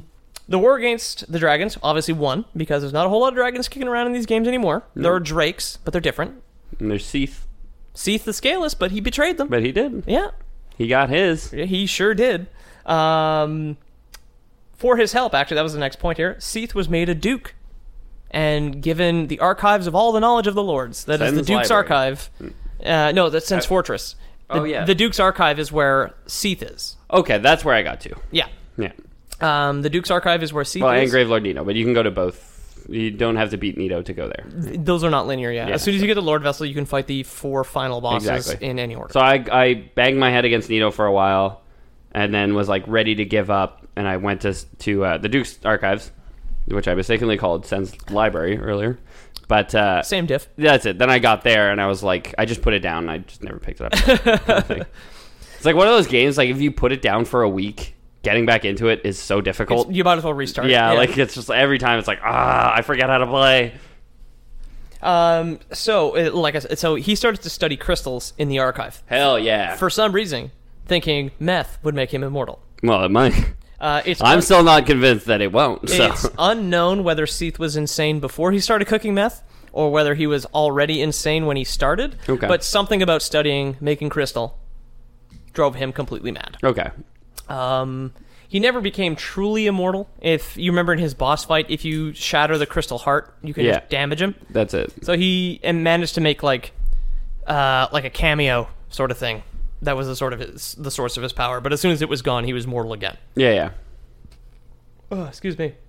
Speaker 4: The war against the dragons obviously won, because there's not a whole lot of dragons kicking around in these games anymore. No. There are drakes, but they're different.
Speaker 5: And there's Seath.
Speaker 4: Seath the Scaleless, but he betrayed them.
Speaker 5: But he did.
Speaker 4: Yeah.
Speaker 5: He got his.
Speaker 4: He sure did. Um, for his help, actually, that was the next point here, Seath was made a duke and given the archives of all the knowledge of the lords. That Sen's is the Duke's Library. Archive. Uh, no, that's Sen's Fortress. The,
Speaker 5: oh, yeah.
Speaker 4: The Duke's Archive is where Seath is.
Speaker 5: Okay, that's where I got to.
Speaker 4: Yeah.
Speaker 5: Yeah.
Speaker 4: Um, the Duke's Archive is where Seath
Speaker 5: well,
Speaker 4: is.
Speaker 5: Well, and Gravelord Nito, but you can go to both. You don't have to beat Nito to go there.
Speaker 4: Those are not linear, yeah. yeah. As soon as you get to Lord Vessel, you can fight the four final bosses
Speaker 5: exactly.
Speaker 4: in any order.
Speaker 5: So I, I banged my head against Nito for a while, and then was like ready to give up, and I went to to uh, the Duke's Archives, which I mistakenly called Sen's Library earlier. But uh,
Speaker 4: same diff.
Speaker 5: That's it. Then I got there, and I was like, I just put it down, and I just never picked it up. It's like one of those games, like if you put it down for a week, getting back into it is so difficult.
Speaker 4: It's, you might as well restart.
Speaker 5: Yeah,
Speaker 4: yeah,
Speaker 5: like it's just every time it's like, ah, I forget how to play.
Speaker 4: Um. So, it, like I said, so he started to study crystals in the archive.
Speaker 5: Hell yeah!
Speaker 4: For some reason, thinking meth would make him immortal.
Speaker 5: Well, it might.
Speaker 4: Uh, it's
Speaker 5: I'm
Speaker 4: un-
Speaker 5: still not convinced that it won't. So.
Speaker 4: It's unknown whether Seath was insane before he started cooking meth, or whether he was already insane when he started.
Speaker 5: Okay.
Speaker 4: But something about studying making crystal drove him completely mad.
Speaker 5: Okay.
Speaker 4: Um, he never became truly immortal. If you remember in his boss fight, if you shatter the crystal heart, you can
Speaker 5: yeah.
Speaker 4: just damage him.
Speaker 5: That's it.
Speaker 4: So he managed to make like, uh, like a cameo sort of thing. That was the sort of his, the source of his power. But as soon as it was gone, he was mortal again.
Speaker 5: Yeah, yeah.
Speaker 4: Oh, excuse me.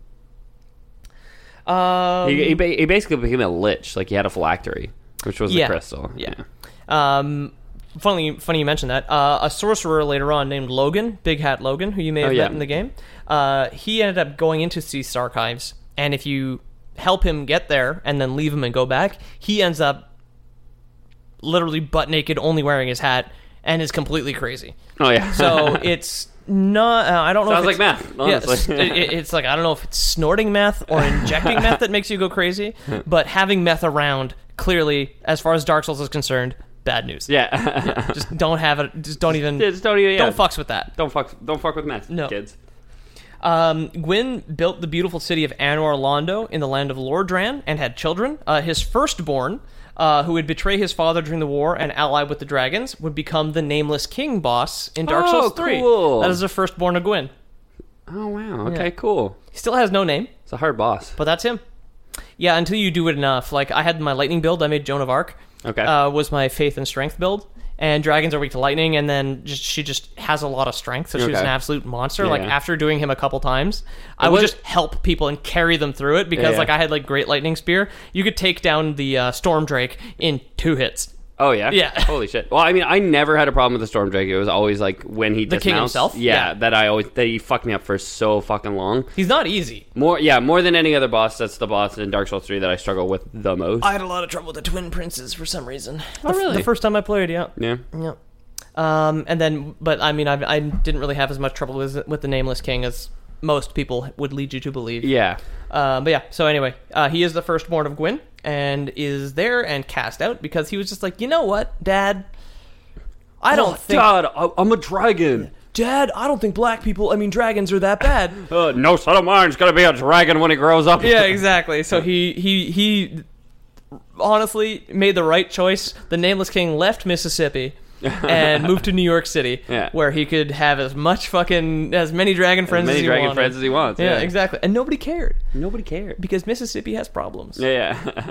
Speaker 4: Um,
Speaker 5: he, he, ba- he basically became a lich. Like he had a phylactery, which was
Speaker 4: yeah,
Speaker 5: the crystal.
Speaker 4: Yeah. yeah. Um, funny, funny you mentioned that. Uh, a sorcerer later on named Logan, Big Hat Logan, who you may have
Speaker 5: oh, yeah.
Speaker 4: met in the game, uh, he ended up going into Seath's archives, and if you help him get there and then leave him and go back, he ends up literally butt naked, only wearing his hat, and is completely crazy.
Speaker 5: Oh yeah.
Speaker 4: So it's not. Uh, I don't know.
Speaker 5: Sounds
Speaker 4: if it's,
Speaker 5: like meth. Honestly.
Speaker 4: Yeah, it, it's like I don't know if it's snorting meth or injecting meth that makes you go crazy, but having meth around clearly, as far as Dark Souls is concerned, bad news.
Speaker 5: Yeah.
Speaker 4: yeah. Just don't have it. Just don't even.
Speaker 5: Just don't even. Yeah.
Speaker 4: Don't fucks with that.
Speaker 5: Don't fuck. Don't fuck with meth.
Speaker 4: No.
Speaker 5: Kids.
Speaker 4: Um, Gwyn built the beautiful city of Anor Londo in the land of Lordran and had children. Uh, his firstborn, uh, who would betray his father during the war and ally with the dragons, would become the Nameless King boss in Dark
Speaker 5: Oh,
Speaker 4: Souls three.
Speaker 5: cool.
Speaker 4: That is the firstborn of Gwyn.
Speaker 5: Oh wow. Okay.
Speaker 4: Yeah.
Speaker 5: Cool.
Speaker 4: He still has no name,
Speaker 5: It's a hard boss.
Speaker 4: but that's him. Yeah, until you do it enough. Like, I had my lightning build. I made Joan of Arc.
Speaker 5: Okay.
Speaker 4: Uh, was my faith and strength build. And dragons are weak to lightning, and then just she just has a lot of strength, so she was
Speaker 5: Okay.
Speaker 4: an absolute monster.
Speaker 5: Yeah.
Speaker 4: Like, after doing him a couple times, I would
Speaker 5: what-
Speaker 4: just help people and carry them through it, because
Speaker 5: Yeah.
Speaker 4: like I had like great lightning spear. You could take down the uh, Storm Drake in two hits.
Speaker 5: Oh yeah.
Speaker 4: Yeah.
Speaker 5: Holy shit. Well, I mean, I never had a problem with the Storm Drake. It was always like when he
Speaker 4: The king
Speaker 5: dismounts.
Speaker 4: himself?
Speaker 5: Yeah,
Speaker 4: Yeah.
Speaker 5: That I always that he fucked me up for so fucking long.
Speaker 4: He's not easy.
Speaker 5: More, yeah, more than any other boss. That's the boss in Dark Souls three that I struggle with the most.
Speaker 4: I had a lot of trouble with the Twin Princes for some reason.
Speaker 5: Oh,
Speaker 4: The f-
Speaker 5: really?
Speaker 4: The first time I played, yeah.
Speaker 5: yeah.
Speaker 4: Yeah. Um, and then, but I mean, I, I didn't really have as much trouble with, with the Nameless King as most people would lead you to believe.
Speaker 5: Yeah.
Speaker 4: Um, but yeah, so anyway, uh, he is the firstborn of Gwyn and is there and cast out because he was just like, you know what, Dad? I don't
Speaker 5: Oh,
Speaker 4: think...
Speaker 5: Dad, I- I'm a dragon.
Speaker 4: Dad, I don't think black people, I mean dragons, are that bad.
Speaker 5: Uh, no son of mine's gonna be a dragon when he grows up.
Speaker 4: Yeah, exactly. So he, he, he honestly made the right choice. The Nameless King left Mississippi and moved to New York City,
Speaker 5: Yeah.
Speaker 4: where he could have as much fucking, as many dragon friends
Speaker 5: As many
Speaker 4: as he
Speaker 5: dragon
Speaker 4: wanted.
Speaker 5: friends as he wants.
Speaker 4: Yeah,
Speaker 5: Yeah,
Speaker 4: exactly. And nobody cared,
Speaker 5: Nobody cared.
Speaker 4: because Mississippi has problems.
Speaker 5: Yeah, yeah.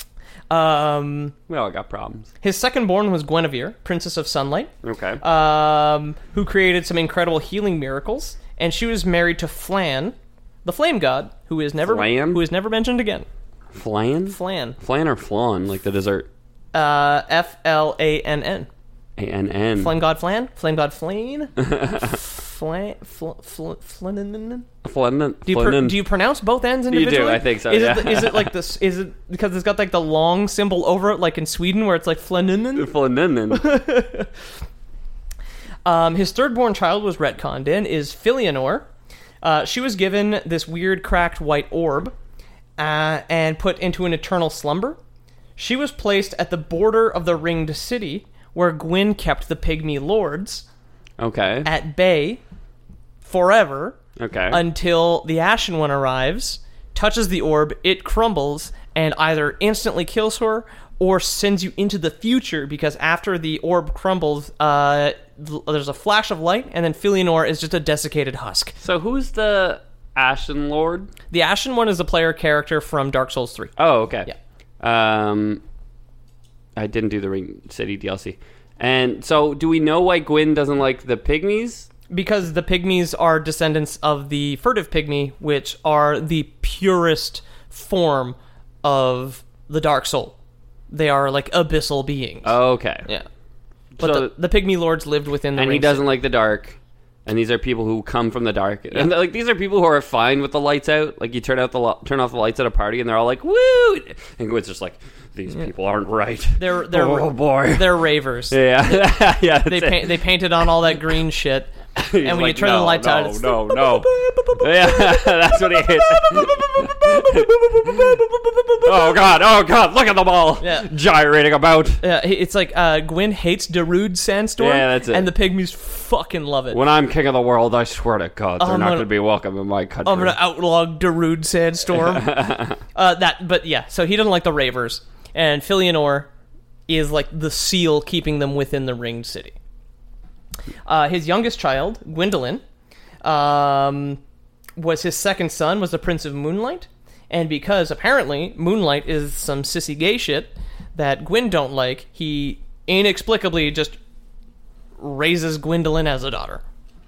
Speaker 4: Um,
Speaker 5: We all got problems.
Speaker 4: his second born was Guinevere, Princess of Sunlight,
Speaker 5: Okay.
Speaker 4: um, who created some incredible healing miracles, and she was married to Flan, the flame god, who is never
Speaker 5: Flan?
Speaker 4: who is never mentioned again.
Speaker 5: Flan?
Speaker 4: Flan,
Speaker 5: Flan or flan, like the dessert.
Speaker 4: uh, F L A N N.
Speaker 5: A N N.
Speaker 4: Flame god Flan, Flame god Flane, Flan, fl, fl, Flan.
Speaker 5: Flan.
Speaker 4: Do you pr- do you pronounce both ends
Speaker 5: do,
Speaker 4: individually?
Speaker 5: I think so,
Speaker 4: Is
Speaker 5: yeah.
Speaker 4: it the, is it like this? Is it because it's got like the long symbol over it, like in Sweden, where it's like Flaninen?
Speaker 5: Flan.
Speaker 4: Um, his third-born child was retconned in, is Filianor. Uh, she was given this weird cracked white orb uh, and put into an eternal slumber. She was placed at the border of the Ringed City, where Gwyn kept the Pygmy Lords
Speaker 5: Okay.
Speaker 4: at bay forever
Speaker 5: Okay.
Speaker 4: Until the Ashen One arrives, touches the orb, it crumbles, and either instantly kills her or sends you into the future, because after the orb crumbles, uh, there's a flash of light, and then Filianor is just a desiccated husk.
Speaker 5: So who's the Ashen Lord?
Speaker 4: The Ashen One is a player character from Dark Souls three.
Speaker 5: Oh, okay.
Speaker 4: Yeah.
Speaker 5: Um, I didn't do the Ring City D L C. And so, do we know why Gwyn doesn't like the pygmies?
Speaker 4: Because the pygmies are descendants of the furtive pygmy, which are the purest form of the Dark Soul. They are like abyssal beings.
Speaker 5: Oh, okay.
Speaker 4: Yeah. But
Speaker 5: So-
Speaker 4: the, the pygmy lords lived within the
Speaker 5: And he
Speaker 4: ring
Speaker 5: doesn't
Speaker 4: city.
Speaker 5: like the dark. And these are people who come from the dark. And like these are people who are fine with the lights out. Like you turn out the lo- turn off the lights at a party, and they're all like, "Woo!" And Gwyn's just like, "These people aren't right."
Speaker 4: They're they're
Speaker 5: oh boy,
Speaker 4: they're ravers.
Speaker 5: yeah, yeah.
Speaker 4: They
Speaker 5: that's it.
Speaker 4: paint, they painted on all that green shit.
Speaker 5: He's
Speaker 4: And when you
Speaker 5: like,
Speaker 4: turn the
Speaker 5: "No,
Speaker 4: lights
Speaker 5: no,
Speaker 4: out, it's
Speaker 5: no, no. Yeah, that's what he hates. Oh god, oh god, look at them all
Speaker 4: Yeah.
Speaker 5: gyrating about.
Speaker 4: Yeah, it's like uh, Gwyn hates Darude Sandstorm.
Speaker 5: Yeah, that's it.
Speaker 4: And the pygmies fucking love it.
Speaker 5: When I'm king of the world, I swear to God, they're
Speaker 4: I'm
Speaker 5: not
Speaker 4: gonna-
Speaker 5: going to be welcome in my country.
Speaker 4: I'm gonna outlaw Darude Sandstorm. uh, that, but yeah, so he doesn't like the ravers, and Filianor is like the seal keeping them within the ringed city. Uh, his youngest child, Gwyndolin, um, was his second son, was the Prince of Moonlight, and because apparently Moonlight is some sissy gay shit that Gwyn don't like, he inexplicably just raises Gwyndolin as a daughter.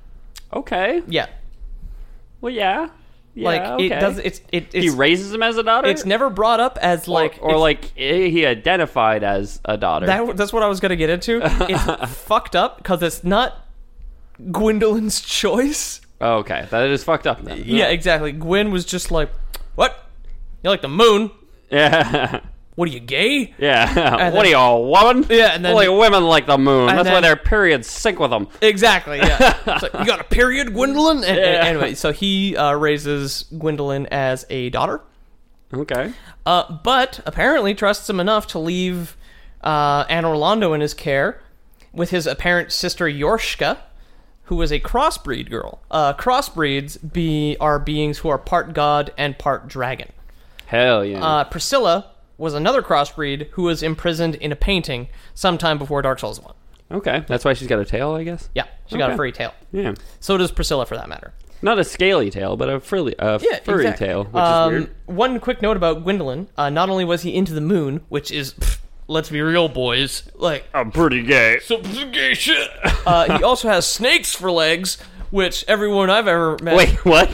Speaker 5: Okay.
Speaker 4: Yeah,
Speaker 5: Well, yeah. Yeah,
Speaker 4: like
Speaker 5: okay.
Speaker 4: it does. It's it. It's,
Speaker 5: He raises him as a daughter?
Speaker 4: It's never brought up as like
Speaker 5: or, or
Speaker 4: it's-
Speaker 5: like eh, he identified as a daughter.
Speaker 4: that. That's what I was gonna get into. It's fucked up because it's not Gwyndolin's choice.
Speaker 5: Oh, okay, that is fucked up then.
Speaker 4: Yeah, exactly. Gwyn was just like, "What? You like the moon?
Speaker 5: Yeah.
Speaker 4: What are you, gay?"
Speaker 5: Yeah.
Speaker 4: And
Speaker 5: What
Speaker 4: then-
Speaker 5: are you, a woman?
Speaker 4: Yeah, and then-
Speaker 5: Only women like the moon.
Speaker 4: and
Speaker 5: That's why
Speaker 4: then-
Speaker 5: their periods sync with them.
Speaker 4: Exactly. Yeah. It's like, you got a period, Gwendolyn? And, and-
Speaker 5: Yeah.
Speaker 4: anyway, so he uh, raises Gwyndolin as a daughter.
Speaker 5: Okay.
Speaker 4: Uh, but apparently trusts him enough to leave uh, Anne Orlando in his care with his apparent sister Yorshka, who is a crossbreed girl. Uh, crossbreeds be are beings who are part god and part dragon.
Speaker 5: Hell yeah.
Speaker 4: Uh, Priscilla was another crossbreed who was imprisoned in a painting sometime before Dark Souls one.
Speaker 5: okay. That's why she's got a tail, I guess?
Speaker 4: Yeah, she got a
Speaker 5: Okay.
Speaker 4: furry tail.
Speaker 5: Yeah.
Speaker 4: So does Priscilla, for that matter.
Speaker 5: Not a scaly tail, but a furry, a
Speaker 4: Yeah,
Speaker 5: furry
Speaker 4: exactly.
Speaker 5: tail, which
Speaker 4: Um,
Speaker 5: is weird.
Speaker 4: One quick note about Gwyndolin. Uh, not only was he into the moon, which is, pff, let's be real, boys, like,
Speaker 5: I'm pretty gay.
Speaker 4: some gay shit. Uh, he also has snakes for legs, which everyone I've ever met...
Speaker 5: Wait, what?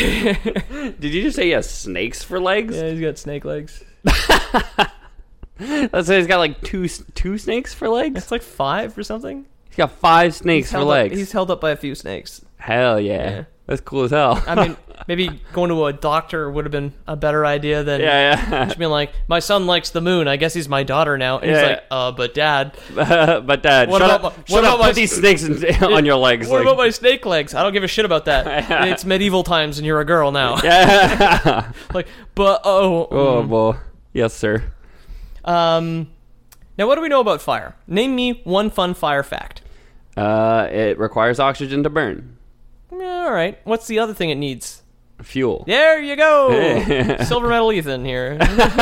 Speaker 5: Did you just say he has snakes for legs?
Speaker 4: Yeah, he's got snake legs.
Speaker 5: Let's say he's got like two two snakes for legs?
Speaker 4: It's like five or something.
Speaker 5: He's got five snakes
Speaker 4: He's
Speaker 5: for
Speaker 4: held up-
Speaker 5: legs.
Speaker 4: he's held up by a few snakes.
Speaker 5: Hell yeah.
Speaker 4: Yeah.
Speaker 5: That's cool as hell.
Speaker 4: I mean, maybe going to a doctor would have been a better idea than
Speaker 5: yeah, yeah.
Speaker 4: just being like, my son likes the moon. I guess he's my daughter now. And
Speaker 5: Yeah,
Speaker 4: he's
Speaker 5: yeah.
Speaker 4: like, uh, but dad,
Speaker 5: But dad,
Speaker 4: What
Speaker 5: shut
Speaker 4: about
Speaker 5: up,
Speaker 4: my-
Speaker 5: shut
Speaker 4: what
Speaker 5: up,
Speaker 4: about my-
Speaker 5: put these snakes in, on your legs.
Speaker 4: what
Speaker 5: like,
Speaker 4: about my snake legs? I don't give a shit about that.
Speaker 5: Yeah.
Speaker 4: It's medieval times and you're a girl now.
Speaker 5: yeah.
Speaker 4: Like, but oh,
Speaker 5: Oh, boy. Yes, sir.
Speaker 4: um, now what do we know about fire? Name me one fun fire fact.
Speaker 5: Uh, it requires oxygen to burn.
Speaker 4: Yeah, all right. What's the other thing it needs?
Speaker 5: Fuel.
Speaker 4: There you go. Silver medal Ethan here.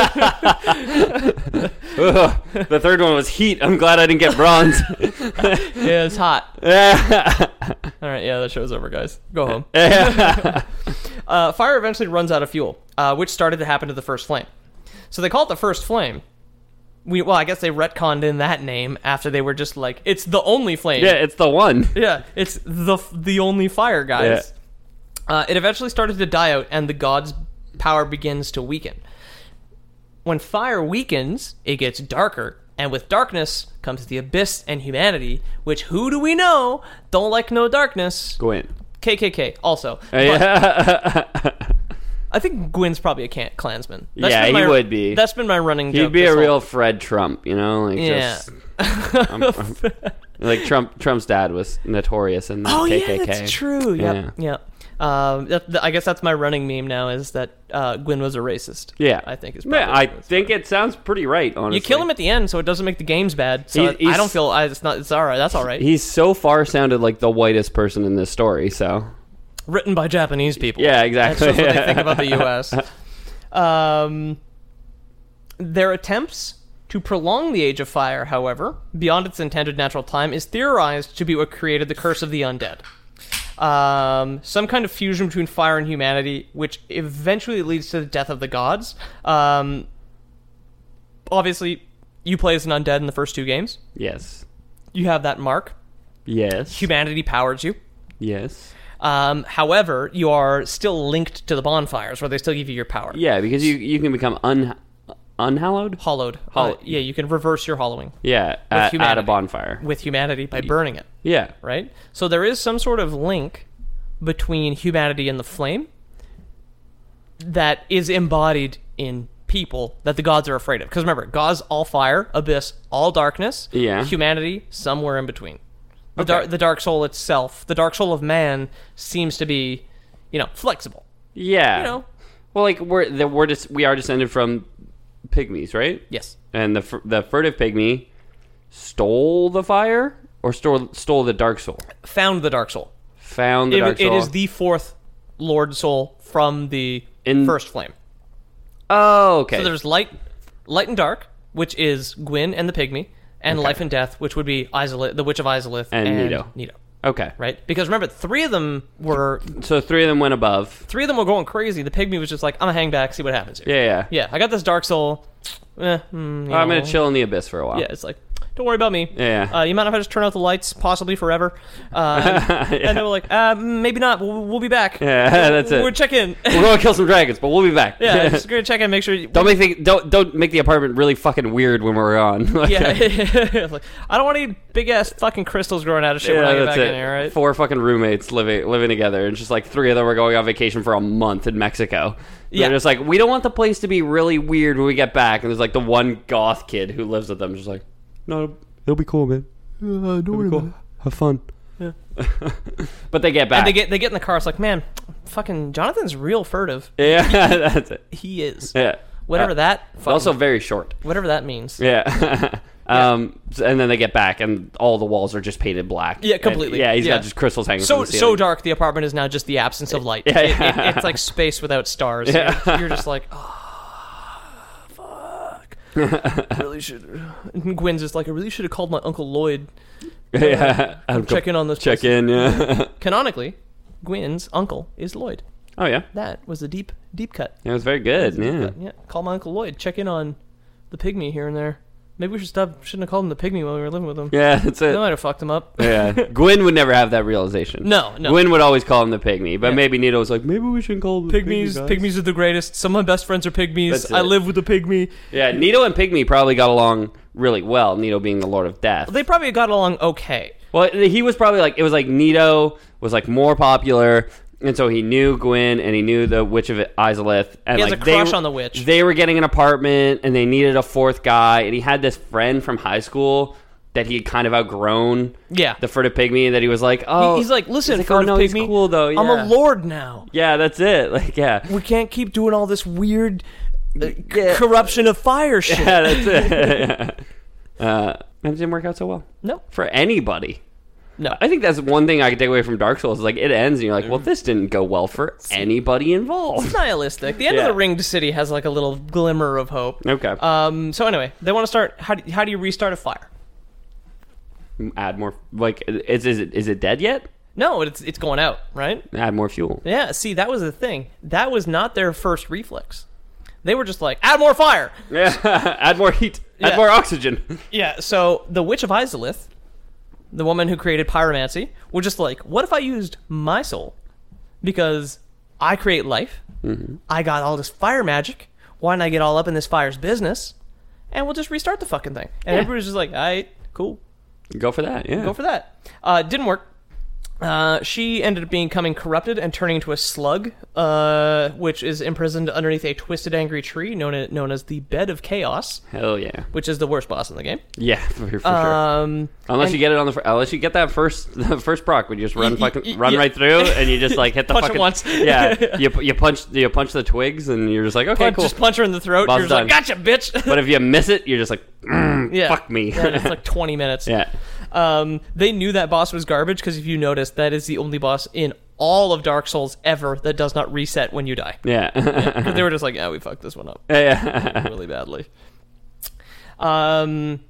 Speaker 5: Ugh, the third one was heat. I'm glad I didn't get bronze.
Speaker 4: Yeah, it's hot.
Speaker 5: yeah.
Speaker 4: All right, yeah, the show's over, guys. Go home. uh, fire eventually runs out of fuel, uh, which started to happen to the first flame. So they call it the first flame. We well, I guess they retconned in that name after they were just like, it's the only flame.
Speaker 5: Yeah, it's the one.
Speaker 4: Yeah, it's the the only fire, guys. Uh, it eventually started to die out, and the god's power begins to weaken. When fire weakens, it gets darker, and with darkness comes the abyss and humanity, which who do we know don't like no darkness?
Speaker 5: Gwyn.
Speaker 4: K K K, also.
Speaker 5: Uh, yeah.
Speaker 4: I think Gwyn's probably a can- Klansman.
Speaker 5: Yeah,
Speaker 4: been
Speaker 5: he
Speaker 4: my-
Speaker 5: would be.
Speaker 4: That's been my running joke.
Speaker 5: He'd be
Speaker 4: this
Speaker 5: a
Speaker 4: whole-
Speaker 5: real Fred Trump, you know? Like,
Speaker 4: Yeah.
Speaker 5: just, I'm- I'm- like Trump. Trump's dad was notorious in the
Speaker 4: Oh,
Speaker 5: K K K.
Speaker 4: yeah, that's true. Yep,
Speaker 5: Yeah.
Speaker 4: yep. Um, that, th- I guess that's my running meme now, is that uh, Gwyn was a racist.
Speaker 5: Yeah.
Speaker 4: I think is
Speaker 5: Yeah,
Speaker 4: probably
Speaker 5: I
Speaker 4: that's
Speaker 5: think it sounds pretty right, honestly.
Speaker 4: You kill him at the end, so it doesn't make the games bad. So
Speaker 5: He-
Speaker 4: I- I
Speaker 5: he's-
Speaker 4: don't feel I, it's not. It's all right. That's all right.
Speaker 5: He's so far sounded like the whitest person in this story, so...
Speaker 4: Written by Japanese people.
Speaker 5: Yeah, exactly.
Speaker 4: That's just what they think about the U S Um, their attempts to prolong the Age of Fire, however, beyond its intended natural time, is theorized to be what created the Curse of the Undead. Um, some kind of fusion between fire and humanity, which eventually leads to the death of the gods. Um, obviously, you play as an undead in the first two games.
Speaker 5: Yes.
Speaker 4: You have that mark.
Speaker 5: Yes.
Speaker 4: Humanity powers you.
Speaker 5: Yes.
Speaker 4: Um, however, you are still linked to the bonfires, where they still give you your power.
Speaker 5: Yeah, because you you can become un unhallowed.
Speaker 4: Hollowed.
Speaker 5: Hollow-
Speaker 4: Uh, yeah, you can reverse your hollowing
Speaker 5: Yeah, at, at
Speaker 4: humanity.
Speaker 5: a bonfire.
Speaker 4: with humanity by burning it,
Speaker 5: Yeah.
Speaker 4: right? So there is some sort of link between humanity and the flame that is embodied in people that the gods are afraid of. Because remember, gods all fire, abyss all darkness,
Speaker 5: Yeah.
Speaker 4: humanity somewhere in between. The,
Speaker 5: Okay.
Speaker 4: dar- the dark soul itself, the dark soul of man, seems to be, you know, flexible.
Speaker 5: Yeah.
Speaker 4: You know.
Speaker 5: Well, like we're the, we're just we are descended from pygmies, right?
Speaker 4: Yes.
Speaker 5: And the fur- the furtive pygmy stole the fire or stole stole the dark soul.
Speaker 4: Found the dark soul.
Speaker 5: Found the
Speaker 4: It,
Speaker 5: dark
Speaker 4: it
Speaker 5: soul.
Speaker 4: is the fourth Lord soul from the
Speaker 5: In-
Speaker 4: first flame.
Speaker 5: Oh, okay.
Speaker 4: So there's light, light and dark, which is Gwyn and the pygmy, and life and death, which would be Izalith, the Witch of Izalith,
Speaker 5: And
Speaker 4: and
Speaker 5: Nito.
Speaker 4: Nito.
Speaker 5: Okay.
Speaker 4: Right? Because remember, three of them were
Speaker 5: So three of them went above.
Speaker 4: three of them were going crazy. The pygmy was just like, I'm gonna hang back, see what happens here.
Speaker 5: Yeah, yeah.
Speaker 4: Yeah, I got this dark soul. Eh, mm, you
Speaker 5: I'm
Speaker 4: know.
Speaker 5: gonna chill in the abyss for a while.
Speaker 4: Yeah, it's like, don't worry about me.
Speaker 5: Yeah.
Speaker 4: Uh, you might not have to turn out the lights, possibly forever. Uh,
Speaker 5: Yeah.
Speaker 4: And they were like, uh, maybe not. We'll, we'll be back.
Speaker 5: Yeah, that's it.
Speaker 4: We're checking.
Speaker 5: We're gonna kill some dragons, but we'll be back.
Speaker 4: Yeah, just gonna check in, make sure. You,
Speaker 5: Don't make the don't don't make the apartment really fucking weird when we're gone. Like,
Speaker 4: Yeah, It's like, I don't want any big ass fucking crystals growing out of shit when I
Speaker 5: yeah,
Speaker 4: get
Speaker 5: that's
Speaker 4: back
Speaker 5: it.
Speaker 4: in here, right?
Speaker 5: Four fucking roommates living living together, and just like three of them are going on vacation for a month in Mexico.
Speaker 4: Yeah.
Speaker 5: They're just like, we don't want the place to be really weird when we get back. And there's like the one goth kid who lives with them, just like, no, it'll be cool, man. Uh, don't worry cool. about it. Have fun.
Speaker 4: Yeah.
Speaker 5: But they get back.
Speaker 4: And they get they get in the car. It's like, man, fucking Jonathan's real furtive.
Speaker 5: yeah, that's it.
Speaker 4: He is.
Speaker 5: Yeah.
Speaker 4: Whatever
Speaker 5: Uh,
Speaker 4: that. Fucking,
Speaker 5: Also very short.
Speaker 4: whatever that means.
Speaker 5: Yeah. um, so- and then they get back, and all the walls are just painted black.
Speaker 4: Yeah, completely.
Speaker 5: And, yeah, he's
Speaker 4: Yeah.
Speaker 5: got just crystals hanging
Speaker 4: So
Speaker 5: from the
Speaker 4: so
Speaker 5: ceiling.
Speaker 4: dark, the apartment is now just the absence of light.
Speaker 5: Yeah,
Speaker 4: It-
Speaker 5: yeah.
Speaker 4: it- it's like space without stars.
Speaker 5: Yeah.
Speaker 4: You're, you're just like, oh, fuck. I really should. And Gwen's just like, I really should have called my Uncle Lloyd.
Speaker 5: yeah.
Speaker 4: Come check in on this.
Speaker 5: Check
Speaker 4: place.
Speaker 5: in, yeah.
Speaker 4: Canonically, Gwen's uncle is Lloyd.
Speaker 5: Oh, yeah.
Speaker 4: That was a deep, deep cut.
Speaker 5: It was very good, yeah.
Speaker 4: But, yeah, call my Uncle Lloyd. Check in on the pygmy here and there. Maybe we should stop. Shouldn't have called him the pygmy while we were living with him.
Speaker 5: Yeah, that's
Speaker 4: That
Speaker 5: it.
Speaker 4: might have fucked him up.
Speaker 5: Yeah. Gwyn would never have that realization.
Speaker 4: No, no.
Speaker 5: Gwyn would always call him the pygmy, but
Speaker 4: Yeah.
Speaker 5: maybe Nito was like, maybe we shouldn't call him the
Speaker 4: Pygmies,
Speaker 5: pygmy. guys.
Speaker 4: pygmies are the greatest. Some of my best friends are pygmies.
Speaker 5: That's
Speaker 4: I
Speaker 5: it.
Speaker 4: live with a pygmy.
Speaker 5: Yeah, Nito and Pygmy probably got along really well, Nito being the Lord of Death.
Speaker 4: They probably got along okay.
Speaker 5: Well, he was probably like, it was like Nito was like more popular, and so he knew Gwyn and he knew the Witch of Izalith. And
Speaker 4: He has
Speaker 5: like
Speaker 4: a
Speaker 5: they
Speaker 4: crush
Speaker 5: were-
Speaker 4: on the witch.
Speaker 5: They were getting an apartment and they needed a fourth guy, and he had this friend from high school that he had kind of outgrown.
Speaker 4: Yeah.
Speaker 5: The furtive pygmy, that he was like,
Speaker 4: He-
Speaker 5: oh.
Speaker 4: he's like, listen,
Speaker 5: he's like, oh,
Speaker 4: furtive
Speaker 5: no, he's
Speaker 4: pygmy,
Speaker 5: cool though. Yeah.
Speaker 4: I'm a lord now.
Speaker 5: Yeah, that's it. Like, yeah.
Speaker 4: We can't keep doing all this weird uh, c- corruption of fire shit.
Speaker 5: Yeah, that's it. uh, and it didn't work out so well.
Speaker 4: No.
Speaker 5: For anybody.
Speaker 4: No.
Speaker 5: I think that's one thing I could take away from Dark Souls. Is like, it ends and you're like, well, this didn't go well for anybody involved.
Speaker 4: It's nihilistic. The end
Speaker 5: Yeah.
Speaker 4: of the Ringed City has like a little glimmer of hope.
Speaker 5: Okay.
Speaker 4: Um. So anyway, they want to start. How do, how do you restart a fire?
Speaker 5: Add more. Like, is is it is it dead yet?
Speaker 4: No, it's it's going out, right?
Speaker 5: Add more fuel.
Speaker 4: Yeah. See, that was the thing. That was not their first reflex. They were just like, add more fire.
Speaker 5: Yeah. Add more heat. Add
Speaker 4: Yeah.
Speaker 5: more oxygen.
Speaker 4: Yeah. So the Witch of Izalith, the woman who created pyromancy, was just like, what if I used my soul? Because I create life.
Speaker 5: Mm-hmm.
Speaker 4: I got all this fire magic. Why don't I get all up in this fire's business? And we'll just restart the fucking thing. And
Speaker 5: Yeah.
Speaker 4: everybody's just like, all right, cool.
Speaker 5: Go for that. Yeah.
Speaker 4: Go for that. Uh, didn't work. Uh, she ended up becoming corrupted and turning into a slug, uh, which is imprisoned underneath a twisted, angry tree known as, known as the Bed of Chaos,
Speaker 5: Hell yeah.
Speaker 4: which is the worst boss in the game.
Speaker 5: Yeah, for, for sure.
Speaker 4: Um,
Speaker 5: Unless
Speaker 4: and-
Speaker 5: you get it on the fir- unless you get that first the first proc, when you just run
Speaker 4: Y- y-
Speaker 5: fucking
Speaker 4: y-
Speaker 5: run
Speaker 4: yeah.
Speaker 5: right through and you just like hit the
Speaker 4: Punch it
Speaker 5: fucking
Speaker 4: once.
Speaker 5: Yeah, you you punch you punch the twigs and you're just like, okay,
Speaker 4: punch,
Speaker 5: cool.
Speaker 4: Just punch her in the throat.
Speaker 5: Boss
Speaker 4: You're just like,
Speaker 5: done.
Speaker 4: gotcha, bitch.
Speaker 5: But if you miss it, you're just like, mm,
Speaker 4: yeah.
Speaker 5: fuck me.
Speaker 4: Yeah, it's like twenty minutes.
Speaker 5: Yeah.
Speaker 4: Um, they knew that boss was garbage because if you notice, that is the only boss in all of Dark Souls ever that does not reset when you die.
Speaker 5: Yeah.
Speaker 4: yeah. They were just like, yeah, we fucked this one up.
Speaker 5: Yeah.
Speaker 4: really badly. Um,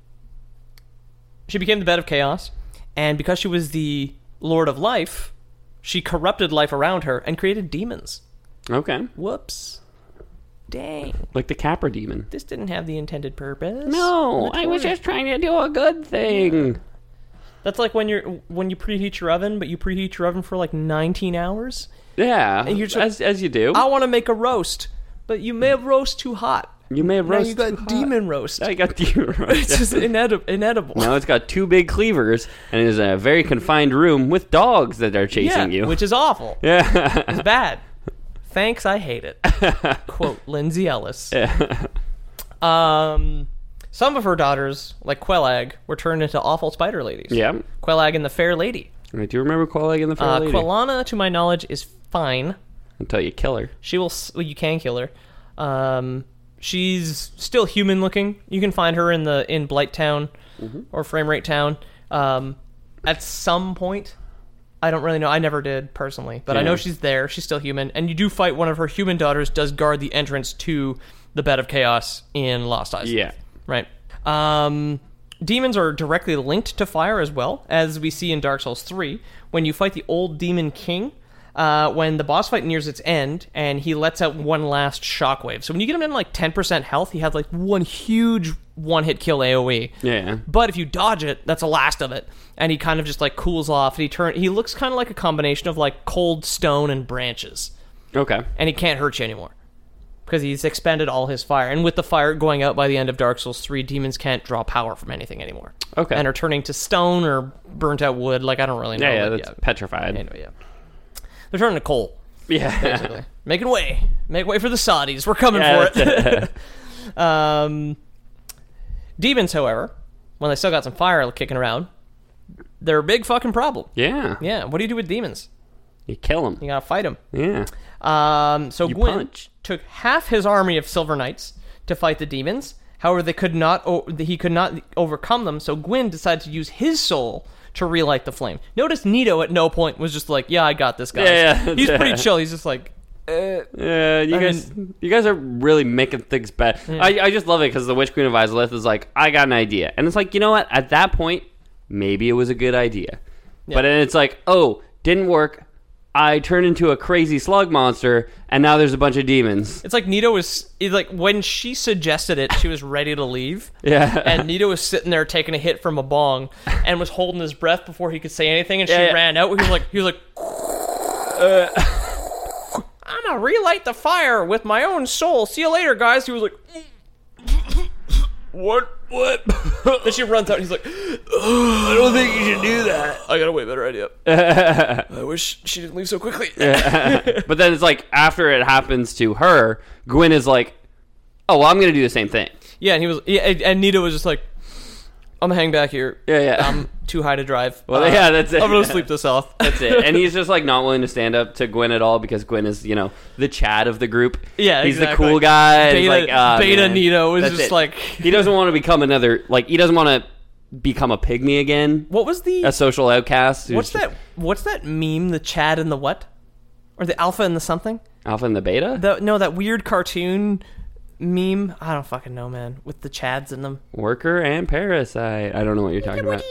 Speaker 4: she became the Bed of Chaos, and because she was the Lord of Life, she corrupted life around her and created demons.
Speaker 5: Okay.
Speaker 4: Whoops. Dang.
Speaker 5: Like the Capra demon.
Speaker 4: This didn't have the intended purpose.
Speaker 5: No, I was just trying to do a good thing.
Speaker 4: That's like when you're when you preheat your oven, but you preheat your oven for like nineteen hours.
Speaker 5: Yeah,
Speaker 4: and you're just,
Speaker 5: as as you do.
Speaker 4: I want to make a roast, but you may have roast too hot.
Speaker 5: You may have
Speaker 4: now
Speaker 5: roast
Speaker 4: you got
Speaker 5: too hot.
Speaker 4: demon roast.
Speaker 5: Now you got demon roast.
Speaker 4: It's just inedi- inedible.
Speaker 5: Now it's got two big cleavers, and it is a very confined room with dogs that are chasing
Speaker 4: yeah,
Speaker 5: you.
Speaker 4: which is awful.
Speaker 5: Yeah,
Speaker 4: it's bad. Thanks, I hate it. Quote, Lindsay Ellis.
Speaker 5: Yeah.
Speaker 4: Um, some of her daughters, like Quelag, were turned into awful spider ladies.
Speaker 5: Yeah.
Speaker 4: Quelag and the Fair Lady.
Speaker 5: I do remember Quelag and the Fair
Speaker 4: Uh,
Speaker 5: Lady.
Speaker 4: Quilana, to my knowledge, is fine.
Speaker 5: Until you kill her.
Speaker 4: She will... s- Well, you can kill her. Um, she's still human-looking. You can find her in the in Blight Town mm-hmm. or Frame Rate Town. Um, at some point... I don't really know. I never did, personally. But yeah. I know she's there. She's still human. And you do fight one of her human daughters does guard the entrance to the Bed of Chaos in Lost Eyes.
Speaker 5: Yeah.
Speaker 4: Right. Um, demons are directly linked to fire as well, as we see in Dark Souls three. When you fight the old Demon King, uh, when the boss fight nears its end, and he lets out one last shockwave. So when you get him in like ten percent health, he has like one huge one-hit kill AoE.
Speaker 5: Yeah.
Speaker 4: But if you dodge it, that's the last of it. And he kind of just like cools off, and he turn. He looks kind of like a combination of like cold stone and branches.
Speaker 5: Okay.
Speaker 4: And he can't hurt you anymore because he's expended all his fire. And with the fire going out by the end of Dark Souls three, demons can't draw power from anything anymore.
Speaker 5: Okay.
Speaker 4: And are turning to stone or burnt out wood. Like I don't really know.
Speaker 5: Yeah, yeah,
Speaker 4: but,
Speaker 5: that's petrified.
Speaker 4: Anyway, yeah. They're turning to coal.
Speaker 5: Yeah.
Speaker 4: Basically, making way, make way for the Saudis. We're coming
Speaker 5: yeah,
Speaker 4: for it. um, demons, however, when they still got some fire kicking around, they're a big fucking problem.
Speaker 5: Yeah.
Speaker 4: Yeah. What do you do with demons?
Speaker 5: You kill them.
Speaker 4: You gotta fight them.
Speaker 5: Yeah.
Speaker 4: Um, so
Speaker 5: you
Speaker 4: Gwyn
Speaker 5: punch.
Speaker 4: took half his army of Silver Knights to fight the demons. However, they could not. O- he could not overcome them. So Gwyn decided to use his soul to relight the flame. Notice Nito at no point was just like, "Yeah, I got this, guys."
Speaker 5: Yeah, yeah.
Speaker 4: He's pretty chill. He's just like, uh,
Speaker 5: "Yeah, you
Speaker 4: I
Speaker 5: guys,
Speaker 4: mean,
Speaker 5: you guys are really making things bad."
Speaker 4: Yeah.
Speaker 5: I, I just love it because the Witch Queen of Izalith is like, "I got an idea," and it's like, you know what? At that point, maybe it was a good idea, yeah. But then it's like, "Oh, didn't work." I turned into a crazy slug monster, and now there's a bunch of demons.
Speaker 4: It's like Nito was like when she suggested it, she was ready to leave.
Speaker 5: Yeah,
Speaker 4: and Nito was sitting there taking a hit from a bong and was holding his breath before he could say anything. And she
Speaker 5: yeah, yeah.
Speaker 4: ran out. He was like, he was like, uh, "I'm gonna relight the fire with my own soul. See you later, guys." He was like, "What? What?" Then she runs out and he's like, "I don't think you should do that. I got a way better idea. I wish she didn't leave so quickly."
Speaker 5: Yeah. But then it's like, after it happens to her, Gwyn is like, "Oh, well, I'm going to do the same thing."
Speaker 4: Yeah, and he was, yeah, and Nito was just like, "I'm gonna hang back here.
Speaker 5: Yeah, yeah.
Speaker 4: I'm too high to drive.
Speaker 5: Well,
Speaker 4: uh,
Speaker 5: yeah, that's it.
Speaker 4: I'm gonna sleep this off."
Speaker 5: That's it. And he's just like not willing to stand up to Gwyn at all because Gwyn is, you know, the Chad of the group.
Speaker 4: Yeah,
Speaker 5: he's
Speaker 4: exactly.
Speaker 5: the cool guy.
Speaker 4: Beta,
Speaker 5: like, oh,
Speaker 4: Beta
Speaker 5: man.
Speaker 4: Nito is
Speaker 5: That's
Speaker 4: just
Speaker 5: it.
Speaker 4: like
Speaker 5: he doesn't want to become another. Like he doesn't want to become a pygmy again.
Speaker 4: What was the
Speaker 5: a social outcast? who's
Speaker 4: What's
Speaker 5: just-
Speaker 4: that? What's that meme? The Chad and the what? Or the Alpha and the something?
Speaker 5: Alpha and the Beta?
Speaker 4: The, no, that weird cartoon meme. I don't fucking know, man. With the Chads in them.
Speaker 5: Worker and Parasite. I don't know what you're talking about.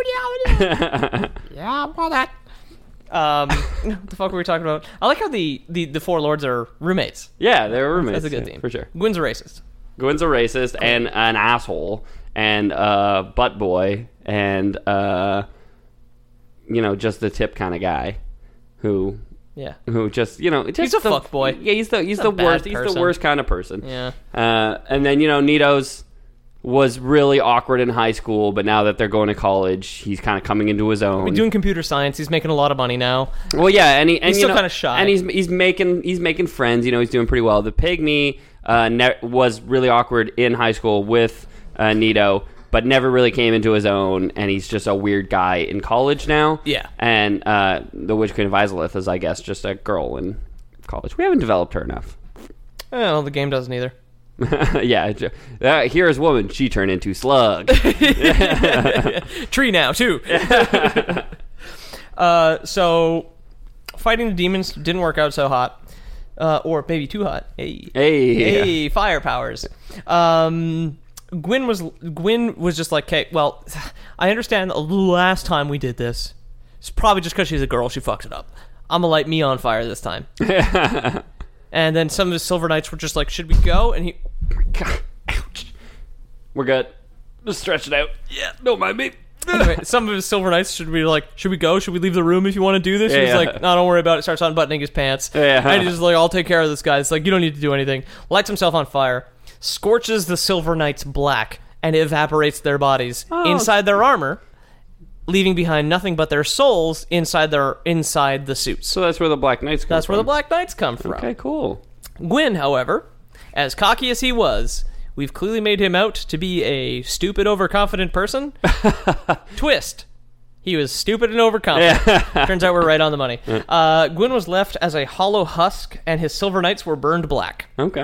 Speaker 4: Yeah, about that. Um, what the fuck were we talking about? I like how the, the, the four lords are roommates.
Speaker 5: Yeah, they're roommates.
Speaker 4: That's a good
Speaker 5: yeah,
Speaker 4: theme.
Speaker 5: for sure.
Speaker 4: Gwyn's a racist.
Speaker 5: Gwyn's a racist and an asshole and a butt boy and uh, you know, just the tip kind of guy who
Speaker 4: Yeah.
Speaker 5: who just you know just
Speaker 4: He's a
Speaker 5: the,
Speaker 4: fuck boy.
Speaker 5: Yeah, he's the he's
Speaker 4: He's a
Speaker 5: the
Speaker 4: bad
Speaker 5: worst. He's
Speaker 4: person.
Speaker 5: the worst kind of person.
Speaker 4: Yeah.
Speaker 5: Uh, and then you know Nito's was really awkward in high school, but now that they're going to college, he's kind of coming into his own.
Speaker 4: He's doing computer science. He's making a lot of money now.
Speaker 5: Well, yeah, and, he, and
Speaker 4: He's
Speaker 5: you
Speaker 4: still
Speaker 5: know,
Speaker 4: kinda shy.
Speaker 5: and he's he's making he's making friends. You know, he's doing pretty well. The pygmy uh, ne- was really awkward in high school with uh, Nito, but never really came into his own. And he's just a weird guy in college now.
Speaker 4: Yeah.
Speaker 5: And uh, the Witch Queen of Izalith is, I guess, just a girl in college. We haven't developed her enough.
Speaker 4: Well, the game doesn't either.
Speaker 5: yeah, uh, here's woman. She turned into slug.
Speaker 4: Tree now too. uh, so fighting the demons didn't work out so hot. Uh, or maybe too hot. Hey.
Speaker 5: Hey.
Speaker 4: Hey, fire powers. Um, Gwyn was Gwyn was just like, okay, well, I understand the last time we did this, it's probably just because she's a girl, she fucks it up. I'm gonna light me on fire this time. And then some of his Silver Knights were just like, should we go? And he...
Speaker 5: God, ouch. We're good. Just stretch it out. Yeah, don't mind me.
Speaker 4: Anyway, some of his Silver Knights should be like, should we go? Should we leave the room if you want to do this?
Speaker 5: Yeah,
Speaker 4: He's
Speaker 5: yeah.
Speaker 4: like, no, don't worry about it. Starts unbuttoning his pants.
Speaker 5: Yeah.
Speaker 4: And he's just like, I'll take care of this guy. It's like, you don't need to do anything. Lights himself on fire. Scorches the Silver Knights black and evaporates their bodies
Speaker 5: Oh.
Speaker 4: inside their armor, leaving behind nothing but their souls inside their inside the suits.
Speaker 5: So that's where the Black Knights come
Speaker 4: That's
Speaker 5: from.
Speaker 4: where the Black Knights come from.
Speaker 5: Okay, cool.
Speaker 4: Gwyn, however, as cocky as he was, we've clearly made him out to be a stupid, overconfident person. Twist. He was stupid and overconfident. Turns out we're right on the money. Uh, Gwyn was left as a hollow husk, and his Silver Knights were burned black.
Speaker 5: Okay.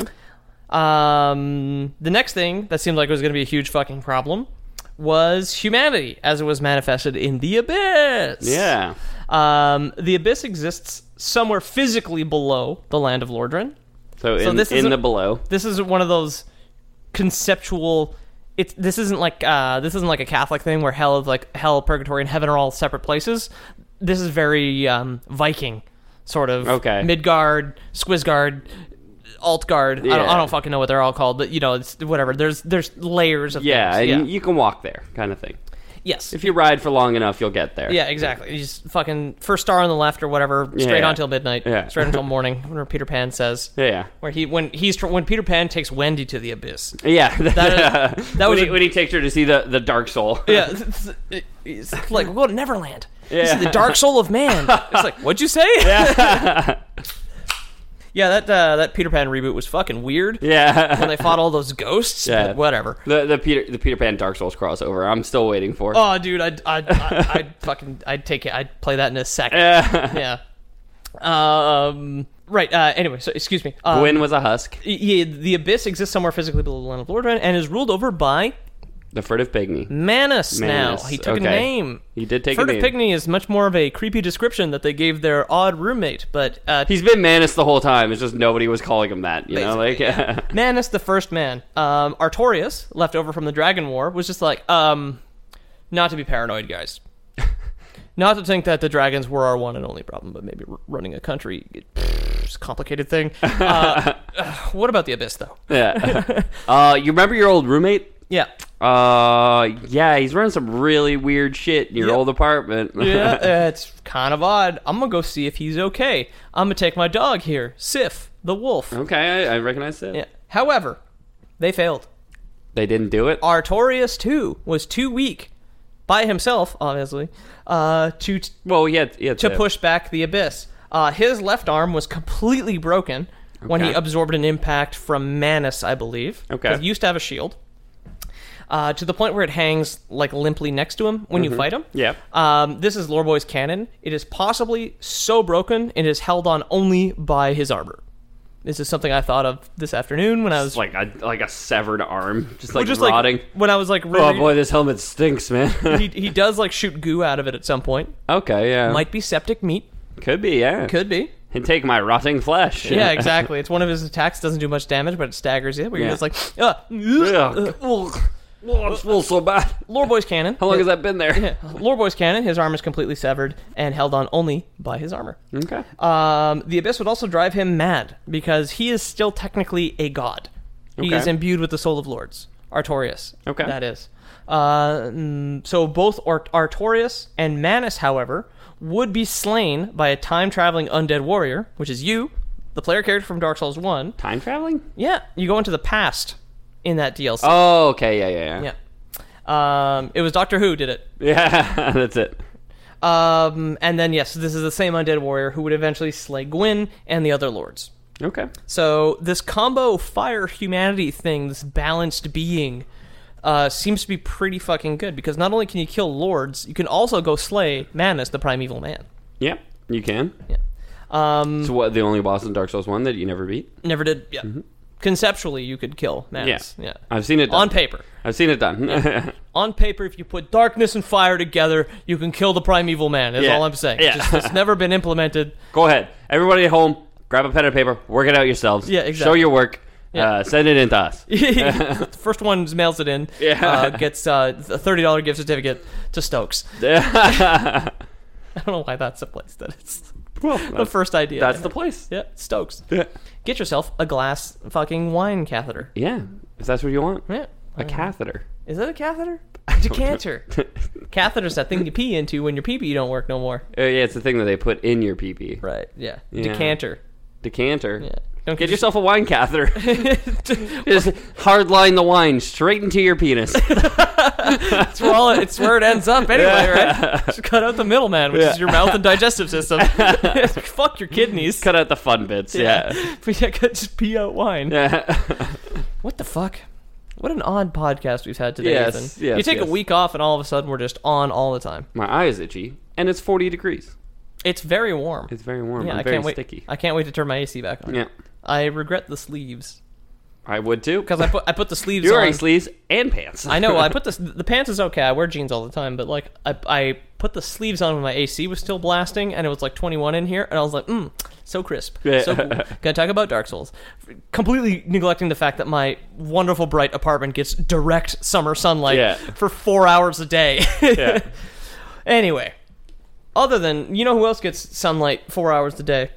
Speaker 4: Um, the next thing that seemed like it was going to be a huge fucking problem was humanity, as it was manifested in the Abyss.
Speaker 5: Yeah.
Speaker 4: Um, the Abyss exists somewhere physically below the land of Lordran.
Speaker 5: So in,
Speaker 4: So this
Speaker 5: in
Speaker 4: isn't-
Speaker 5: the below.
Speaker 4: This is one of those conceptual. It's this isn't like uh, this isn't like a Catholic thing where hell is like hell, purgatory, and heaven are all separate places. This is very um, Viking sort of.
Speaker 5: Okay.
Speaker 4: Midgard, Squizgard, Altgard. I, don't,
Speaker 5: Yeah.
Speaker 4: I don't fucking know what they're all called, but you know, it's whatever. There's there's layers of
Speaker 5: Yeah,
Speaker 4: things.
Speaker 5: and you can walk there, kind of thing.
Speaker 4: Yes.
Speaker 5: If you ride for long enough, you'll get there.
Speaker 4: Yeah, exactly. You just fucking first star on the left or whatever, straight
Speaker 5: Yeah.
Speaker 4: on till midnight,
Speaker 5: Yeah.
Speaker 4: straight until morning. Whatever Peter Pan says.
Speaker 5: Yeah, yeah.
Speaker 4: Where he when he's tr- when Peter Pan takes Wendy to the abyss.
Speaker 5: Yeah,
Speaker 4: That- that
Speaker 5: when,
Speaker 4: was
Speaker 5: he,
Speaker 4: a-
Speaker 5: when he takes her to see the, the Dark Soul.
Speaker 4: Yeah, it's, it's- it's like we'll go to Neverland. This
Speaker 5: Yeah.
Speaker 4: is the dark soul of man. It's like, what'd you say? Yeah, yeah. That uh, that Peter Pan reboot was fucking weird.
Speaker 5: Yeah.
Speaker 4: When they fought all those ghosts.
Speaker 5: Yeah.
Speaker 4: But whatever.
Speaker 5: The the Peter the Peter Pan Dark Souls crossover. I'm still waiting for.
Speaker 4: Oh, dude, I'd I'd, I'd, I'd fucking I'd take it. I'd play that in a second.
Speaker 5: Yeah.
Speaker 4: Yeah. Um. Right. Uh. Anyway. So excuse me. Um,
Speaker 5: Gwyn was a husk.
Speaker 4: Yeah, the abyss exists somewhere physically below the land of Lordran and is ruled over by
Speaker 5: The Furtive Pygmy.
Speaker 4: Manus. Now
Speaker 5: Manus,
Speaker 4: he took
Speaker 5: okay.
Speaker 4: a name.
Speaker 5: He did take a
Speaker 4: Furtive
Speaker 5: name.
Speaker 4: Pygmy is much more of a creepy description that they gave their odd roommate, but uh,
Speaker 5: He's been Manus the whole time. It's just nobody was calling him that. You know, like
Speaker 4: Basically, yeah. Manus, the first man. Um, Artorias, left over from the Dragon War, was just like, um, not to be paranoid, guys. Not to think that the dragons were our one and only problem, but maybe r- running a country, it's a complicated thing. Uh, uh, what about the Abyss, though?
Speaker 5: yeah. uh, you remember your old roommate?
Speaker 4: Yeah.
Speaker 5: Uh, yeah, he's running some really weird shit in your
Speaker 4: Yep.
Speaker 5: old apartment.
Speaker 4: Yeah, uh, it's kind of odd. I'm going to go see if he's okay. I'm going to take my dog here, Sif, the wolf.
Speaker 5: Okay, I, I recognize that.
Speaker 4: Yeah. However, they failed.
Speaker 5: They didn't do it.
Speaker 4: Artorias, too, was too weak by himself, obviously, uh, to
Speaker 5: Well, he had, he had
Speaker 4: to push back the Abyss. Uh, his left arm was completely broken when he
Speaker 5: Okay.
Speaker 4: absorbed an impact from Manus, I believe.
Speaker 5: Okay.
Speaker 4: 'Cause he used to have a shield. Uh, to the point where it hangs like limply next to him when you fight him.
Speaker 5: Yeah.
Speaker 4: Um, this is Loreboy's canon. It is possibly so broken it is held on only by his armor. This is something I thought of this afternoon when I was
Speaker 5: It's like a like a severed arm, just
Speaker 4: well,
Speaker 5: like
Speaker 4: just
Speaker 5: rotting.
Speaker 4: like when I was like
Speaker 5: oh
Speaker 4: reread-
Speaker 5: boy, this helmet stinks, man.
Speaker 4: he he does like shoot goo out of it at some point.
Speaker 5: okay, yeah,
Speaker 4: Might be septic meat.
Speaker 5: could be, yeah,
Speaker 4: Could be.
Speaker 5: and take my rotting flesh.
Speaker 4: Yeah, exactly. It's one of his attacks. Doesn't do much damage, but it staggers you. Where you're
Speaker 5: Yeah.
Speaker 4: just like, uh,
Speaker 5: Ugh.
Speaker 4: ugh.
Speaker 5: Oh, it smells so bad.
Speaker 4: Loreboy's cannon.
Speaker 5: How long has that been there?
Speaker 4: Yeah, Loreboy's cannon. His arm is completely severed and held on only by his armor.
Speaker 5: Okay.
Speaker 4: Um, the Abyss would also drive him mad because he is still technically a god. He
Speaker 5: Okay.
Speaker 4: is imbued with the soul of lords. Artorias.
Speaker 5: Okay.
Speaker 4: That is. Uh, mm, so both Art- Artorias and Manus, however, would be slain by a time-traveling undead warrior, which is you, the player character from Dark Souls one.
Speaker 5: Time traveling?
Speaker 4: Yeah, you go into the past in that D L C.
Speaker 5: Oh, okay, yeah, yeah, yeah.
Speaker 4: Yeah. Um, it was Doctor Who did it.
Speaker 5: Yeah, that's it.
Speaker 4: Um, and then, yes, this is the same undead warrior who would eventually slay Gwyn and the other lords.
Speaker 5: Okay.
Speaker 4: So this combo fire humanity thing, this balanced being, uh, seems to be pretty fucking good because not only can you kill lords, you can also go slay Manus, the primeval man.
Speaker 5: Yeah, you can.
Speaker 4: Yeah. Um,
Speaker 5: So what? The only boss in Dark Souls one that you never beat?
Speaker 4: never did. Yeah. conceptually you could kill Manus.
Speaker 5: Yeah.
Speaker 4: Yeah.
Speaker 5: I've seen it done.
Speaker 4: On paper.
Speaker 5: I've seen it done.
Speaker 4: On paper, if you put darkness and fire together, you can kill the primeval man, is
Speaker 5: Yeah.
Speaker 4: all I'm saying.
Speaker 5: Yeah.
Speaker 4: Just, it's never been implemented.
Speaker 5: Go ahead. Everybody at home, grab a pen and paper, work it out yourselves.
Speaker 4: Yeah, exactly.
Speaker 5: Show your work.
Speaker 4: Yeah.
Speaker 5: Uh, send it in to us.
Speaker 4: The first one mails it in,
Speaker 5: Yeah.
Speaker 4: uh, gets uh, a thirty dollars gift certificate to Stokes. I don't know why that's the place that it's
Speaker 5: Well,
Speaker 4: the first idea.
Speaker 5: That's the place.
Speaker 4: Yeah, Stokes.
Speaker 5: Yeah.
Speaker 4: Get yourself a glass fucking wine catheter.
Speaker 5: Yeah, if that's what you want.
Speaker 4: Yeah.
Speaker 5: A catheter.
Speaker 4: Is it a catheter? A decanter. Catheter's that thing you pee into when your pee-pee don't work no more.
Speaker 5: Uh, yeah, it's the thing that they put in your pee-pee.
Speaker 4: Right, yeah.
Speaker 5: Yeah.
Speaker 4: Decanter.
Speaker 5: Decanter.
Speaker 4: Yeah. Don't
Speaker 5: Get yourself a wine catheter. Just hard line the wine straight into your penis.
Speaker 4: It's where, all, it's where it ends up anyway, right? Just cut out the middleman, which
Speaker 5: Yeah.
Speaker 4: is your mouth and digestive system. Fuck your kidneys.
Speaker 5: Cut out the fun bits. Yeah.
Speaker 4: But yeah, just pee out wine.
Speaker 5: Yeah.
Speaker 4: What the fuck? What an odd podcast we've had today,
Speaker 5: Yes,
Speaker 4: Ethan.
Speaker 5: yes,
Speaker 4: you take
Speaker 5: yes.
Speaker 4: a week off and all of a sudden we're just on all the time.
Speaker 5: My eye is itchy, and it's forty degrees.
Speaker 4: It's very warm.
Speaker 5: It's very warm.
Speaker 4: yeah,
Speaker 5: I'm
Speaker 4: I
Speaker 5: very
Speaker 4: can't wait.
Speaker 5: sticky.
Speaker 4: I can't wait to turn my A C back on.
Speaker 5: Yeah.
Speaker 4: I regret the sleeves
Speaker 5: I would too.
Speaker 4: because I put I put the sleeves
Speaker 5: You're
Speaker 4: on.
Speaker 5: wearing sleeves and pants.
Speaker 4: I know. I put the the pants is okay. I wear jeans all the time, but like I I put the sleeves on when my A C was still blasting, and it was like twenty-one in here, and I was like, mm, so crisp,
Speaker 5: Yeah.
Speaker 4: so cool. Gonna talk about Dark Souls, completely neglecting the fact that my wonderful bright apartment gets direct summer sunlight
Speaker 5: Yeah.
Speaker 4: for four hours a day.
Speaker 5: Yeah.
Speaker 4: Anyway, other than you know who else gets sunlight four hours a day?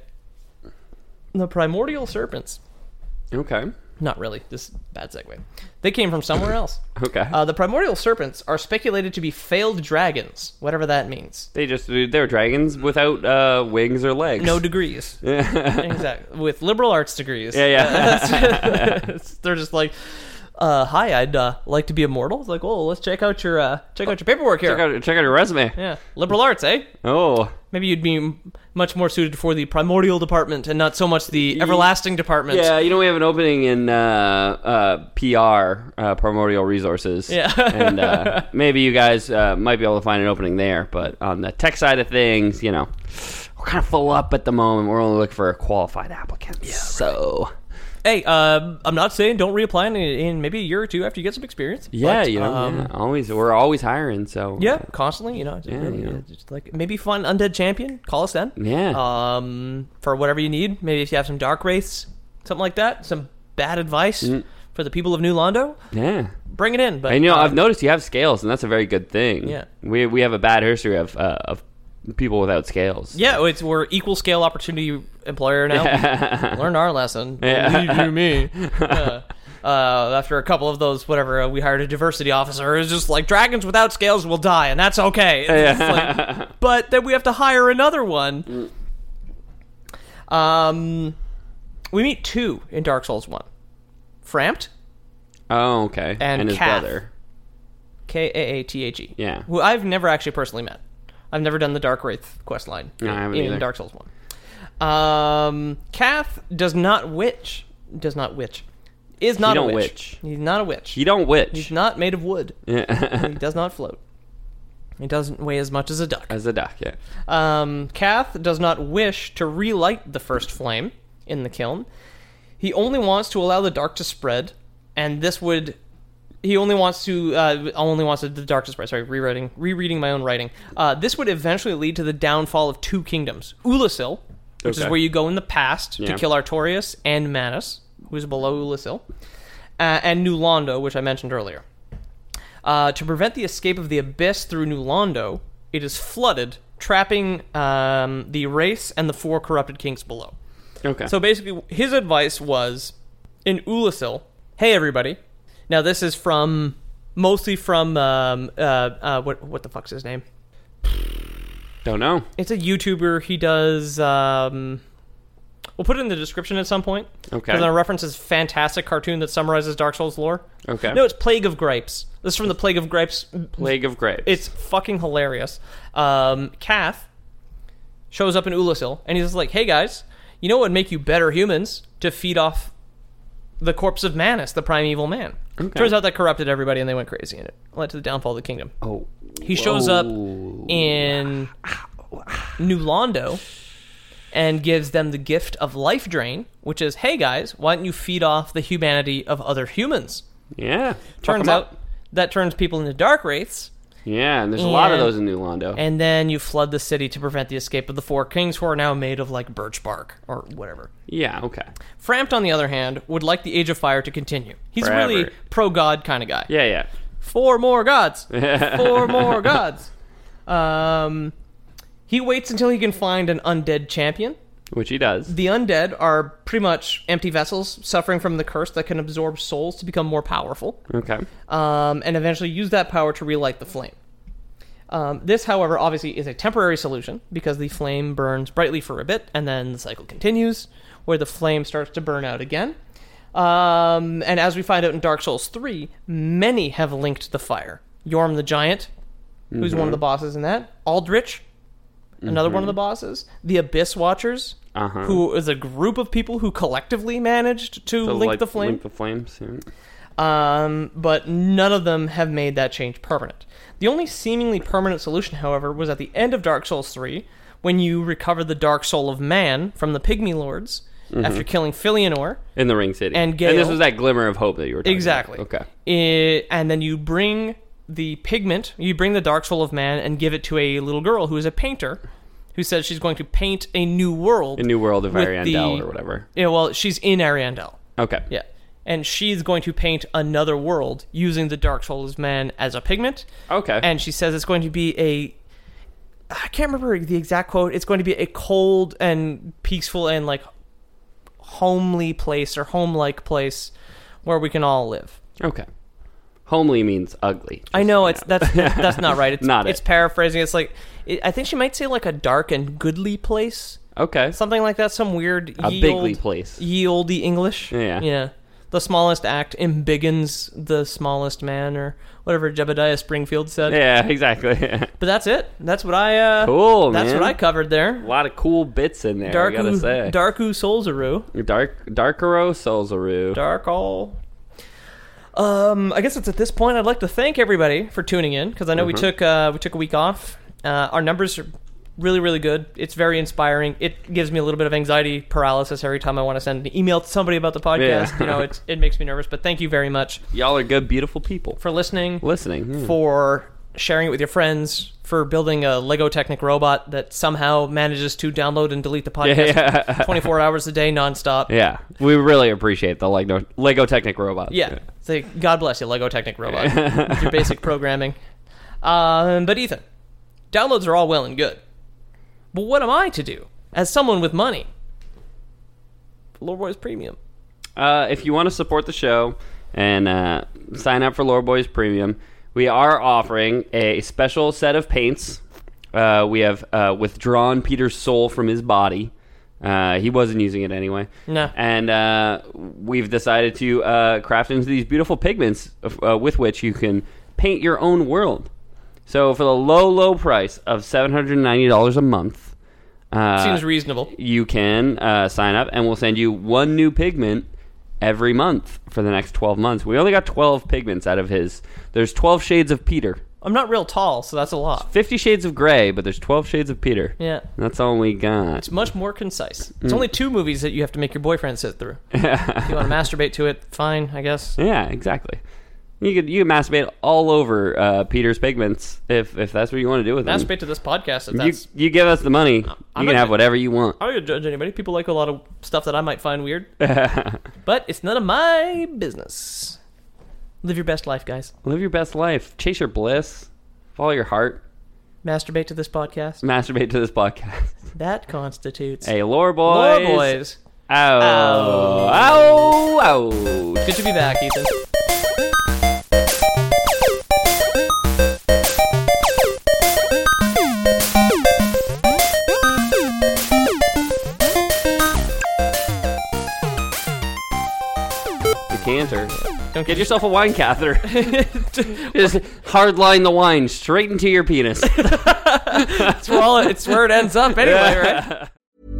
Speaker 4: The primordial serpents.
Speaker 5: Okay.
Speaker 4: Not really. This is a bad segue. They came from somewhere else.
Speaker 5: Okay.
Speaker 4: Uh, the primordial serpents are speculated to be failed dragons, whatever that means.
Speaker 5: They just they're dragons without uh, wings or legs.
Speaker 4: No degrees. Exactly. With liberal arts degrees.
Speaker 5: Yeah, yeah.
Speaker 4: They're just like, uh, hi, I'd uh, like to be immortal. It's like, oh, let's check out your uh, check out your paperwork here.
Speaker 5: check out check out your resume.
Speaker 4: Yeah, liberal arts, eh?
Speaker 5: Oh.
Speaker 4: Maybe you'd be m- much more suited for the primordial department and not so much the everlasting department.
Speaker 5: Yeah, you know we have an opening in uh, uh, P R, uh, Primordial Resources.
Speaker 4: Yeah.
Speaker 5: and uh, maybe you guys uh, might be able to find an opening there. But on the tech side of things, you know, we're kind of full up at the moment. We're only looking for qualified applicants. Yeah. So.
Speaker 4: Hey, uh, I'm not saying don't reapply in, in maybe a year or two after you get some experience.
Speaker 5: Yeah,
Speaker 4: but,
Speaker 5: you know,
Speaker 4: um,
Speaker 5: yeah, always we're always hiring. So
Speaker 4: Yeah, constantly, you know, just,
Speaker 5: Yeah,
Speaker 4: really,
Speaker 5: you know.
Speaker 4: just like maybe find Undead Champion, call us then.
Speaker 5: Yeah.
Speaker 4: Um, for whatever you need, maybe if you have some dark wraiths, something like that, some bad advice for the people of New Londo,
Speaker 5: yeah.
Speaker 4: bring it in. But
Speaker 5: And you know,
Speaker 4: um,
Speaker 5: I've noticed you have scales, and that's a very good thing.
Speaker 4: Yeah.
Speaker 5: we we have a bad history of uh, of people without scales.
Speaker 4: Yeah, it's we're equal scale opportunity employer now. Learned our lesson.
Speaker 5: Yeah.
Speaker 4: Believe you me. Yeah. Uh, after a couple of those, whatever, uh, we hired a diversity officer. It's just like dragons without scales will die, and that's okay. It's like, but then we have to hire another one. Um, we meet two in Dark Souls one. Frampt
Speaker 5: Oh, okay.
Speaker 4: and,
Speaker 5: his
Speaker 4: Kath.
Speaker 5: brother.
Speaker 4: K A A T H E.
Speaker 5: Yeah.
Speaker 4: Who I've never actually personally met. I've never done the Dark Wraith quest line
Speaker 5: No, I haven't
Speaker 4: in
Speaker 5: either.
Speaker 4: Dark Souls one. Um, Kath does not witch. Does not witch. Is not
Speaker 5: He
Speaker 4: a
Speaker 5: don't
Speaker 4: witch.
Speaker 5: witch.
Speaker 4: He's not a witch.
Speaker 5: You don't witch.
Speaker 4: He's not made of wood.
Speaker 5: Yeah.
Speaker 4: He does not float. He doesn't weigh as much as a duck.
Speaker 5: As a duck, yeah.
Speaker 4: Um, Kath does not wish to relight the first flame in the kiln. He only wants to allow the dark to spread, and this would. He only wants to. Uh, only wants the dark to spread. Sorry, rewriting, rereading my own writing. Uh, this would eventually lead to the downfall of two kingdoms: Ulasil, which
Speaker 5: Okay.
Speaker 4: is where you go in the past
Speaker 5: Yeah.
Speaker 4: to kill Artorias and Manus, who's below Ulasil, uh, and New Londo, which I mentioned earlier. Uh, to prevent the escape of the Abyss through New Londo, it is flooded, trapping um, the race and the four corrupted kings below.
Speaker 5: Okay.
Speaker 4: So basically, his advice was, in Ulasil, hey everybody. Now this is from, mostly from, um, uh, uh, what what the fuck's his name?
Speaker 5: Don't know.
Speaker 4: It's a YouTuber. He does, um... We'll put it in the description at some point.
Speaker 5: Okay.
Speaker 4: Because I reference his fantastic cartoon that summarizes Dark Souls lore.
Speaker 5: Okay.
Speaker 4: No, it's Plague of Gripes. This is from the Plague of Gripes.
Speaker 5: Plague of Grapes.
Speaker 4: It's fucking hilarious. Um, Kath shows up in Ulasil, and he's just like, hey guys, you know what would make you better humans? To feed off the corpse of Manus, the primeval man.
Speaker 5: Okay.
Speaker 4: Turns out that corrupted everybody, and they went crazy, and it led to the downfall of the kingdom.
Speaker 5: Oh.
Speaker 4: He shows up
Speaker 5: Whoa.
Speaker 4: in New Londo, and gives them the gift of Life Drain, which is, hey guys, why don't you feed off the humanity of other humans?
Speaker 5: Yeah.
Speaker 4: Turns out that turns people into dark wraiths.
Speaker 5: Yeah, and there's a lot of
Speaker 4: And-
Speaker 5: those in New Londo.
Speaker 4: And then you flood the city to prevent the escape of the four kings, who are now made of, like, birch bark or whatever.
Speaker 5: Yeah, okay.
Speaker 4: Frampt, on the other hand, would like the Age of Fire to continue. He's
Speaker 5: Forever.
Speaker 4: really pro-god kind of guy.
Speaker 5: Yeah, yeah.
Speaker 4: Four more gods. Four more gods. Um, he waits until he can find an undead champion.
Speaker 5: Which he does.
Speaker 4: The undead are pretty much empty vessels suffering from the curse that can absorb souls to become more powerful.
Speaker 5: Okay.
Speaker 4: Um, and eventually use that power to relight the flame. Um, this, however, obviously is a temporary solution because the flame burns brightly for a bit and then the cycle continues where the flame starts to burn out again. Um, and as we find out in Dark Souls three, many have linked the fire. Yorm the Giant, who's one of the bosses in that. Aldrich, another one of the bosses. The Abyss Watchers,
Speaker 5: Uh-huh.
Speaker 4: who is a group of people who collectively managed to
Speaker 5: So,
Speaker 4: link
Speaker 5: like,
Speaker 4: the flame.
Speaker 5: Link the flames. Yeah.
Speaker 4: Um, but none of them have made that change permanent. The only seemingly permanent solution, however, was at the end of Dark Souls three, when you recover the Dark Soul of Man from the Pygmy Lords after killing Filianor.
Speaker 5: In the Ring City.
Speaker 4: And
Speaker 5: this
Speaker 4: Gale.
Speaker 5: was that glimmer of hope that you were talking
Speaker 4: Exactly.
Speaker 5: about. Okay.
Speaker 4: I- and then you bring the pigment, you bring the Dark Soul of Man and give it to a little girl who is a painter, who says she's going to paint a new world.
Speaker 5: A new world of
Speaker 4: with
Speaker 5: Ariandel
Speaker 4: the-
Speaker 5: or whatever.
Speaker 4: Yeah, well, she's in Ariandel.
Speaker 5: Okay.
Speaker 4: Yeah. And she's going to paint another world using the Dark Souls Man as a pigment.
Speaker 5: Okay.
Speaker 4: And she says it's going to be a... I can't remember the exact quote. It's going to be a cold and peaceful and, like, homely place or home-like place where we can all live.
Speaker 5: Okay. Homely means ugly.
Speaker 4: I know it's that's that's not right. It's
Speaker 5: Not it.
Speaker 4: It's paraphrasing. It's like it, I think she might say like a dark and goodly place,
Speaker 5: Okay.
Speaker 4: something like that. Some weird
Speaker 5: A
Speaker 4: ye
Speaker 5: bigly
Speaker 4: olde-
Speaker 5: place.
Speaker 4: ye olde English.
Speaker 5: Yeah.
Speaker 4: yeah. The smallest act embiggens the smallest man, or whatever Jebediah Springfield said.
Speaker 5: Yeah, exactly.
Speaker 4: But that's it. That's what I. Uh,
Speaker 5: Cool,
Speaker 4: That's
Speaker 5: man.
Speaker 4: what I covered there.
Speaker 5: A lot of cool bits in there, I gotta say.
Speaker 4: Darku Solzaru.
Speaker 5: Dark, Darkero Solzaru.
Speaker 4: Dark all. Um, I guess it's at this point I'd like to thank everybody for tuning in because I know we took uh, we took a week off. Uh, our numbers are really really good. It's very inspiring. It gives me a little bit of anxiety paralysis every time I want to send an email to somebody about the podcast.
Speaker 5: Yeah.
Speaker 4: You know, it's, it makes me nervous. But thank you very much
Speaker 5: Y'all are good, beautiful people.
Speaker 4: for listening,
Speaker 5: Listening. yeah.
Speaker 4: for sharing it with your friends, for building a Lego Technic robot that somehow manages to download and delete the podcast
Speaker 5: Yeah.
Speaker 4: twenty-four hours a day nonstop.
Speaker 5: Yeah, we really appreciate the Lego, Lego Technic robots.
Speaker 4: Yeah. Say, God bless you, Lego Technic robot, with your basic programming. Um, but Ethan, downloads are all well and good. But what am I to do as someone with money? Lore Boys Premium.
Speaker 5: Uh, if you want to support the show and uh, sign up for Lore Boys Premium, we are offering a special set of paints. Uh, we have uh, withdrawn Peter's soul from his body. Uh, he wasn't using it anyway.
Speaker 4: No.
Speaker 5: And uh, we've decided to uh, craft into these beautiful pigments uh, with which you can paint your own world. So for the low, low price of seven hundred ninety dollars a month, uh,
Speaker 4: Seems reasonable.
Speaker 5: you can uh, sign up and we'll send you one new pigment every month for the next twelve months. We only got twelve pigments out of his. There's twelve shades of Peter.
Speaker 4: I'm not real tall, so that's a lot.
Speaker 5: fifty shades of gray, but there's twelve shades of Peter.
Speaker 4: Yeah.
Speaker 5: That's all we got.
Speaker 4: It's much more concise. It's
Speaker 5: Mm.
Speaker 4: only two movies that you have to make your boyfriend sit through. If you want to masturbate to it, fine, I guess.
Speaker 5: Yeah, exactly. You could you could masturbate all over uh, Peter's pigments if if that's what you want to do with them.
Speaker 4: Masturbate to this podcast if
Speaker 5: You,
Speaker 4: that's...
Speaker 5: you give us the money, you
Speaker 4: I'm
Speaker 5: can
Speaker 4: not
Speaker 5: have
Speaker 4: gonna-
Speaker 5: whatever you want.
Speaker 4: I'm not going to judge anybody. People like a lot of stuff that I might find weird. But it's none of my business. Live your best life, guys.
Speaker 5: Live your best life. Chase your bliss. Follow your heart.
Speaker 4: Masturbate to this podcast.
Speaker 5: Masturbate to this podcast.
Speaker 4: That constitutes...
Speaker 5: Hey, lore
Speaker 4: Lore
Speaker 5: boys.
Speaker 4: Boys.
Speaker 5: Ow.
Speaker 4: Ow.
Speaker 5: Ow. Ow.
Speaker 4: Good to be back, Ethan.
Speaker 5: Decanter.
Speaker 4: Don't
Speaker 5: Get yourself a wine catheter. Just hard line the wine straight into your penis.
Speaker 4: It's where, all, it's where it ends up anyway, right?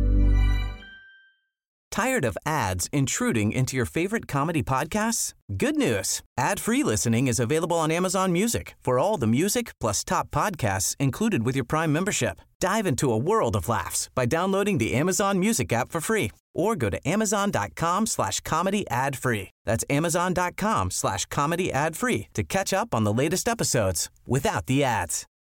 Speaker 6: Tired of ads intruding into your favorite comedy podcasts? Good news. Ad-free listening is available on Amazon Music for all the music plus top podcasts included with your Prime membership. Dive into a world of laughs by downloading the Amazon Music app for free or go to amazon.com slash comedy ad free. That's amazon.com slash comedy ad free to catch up on the latest episodes without the ads.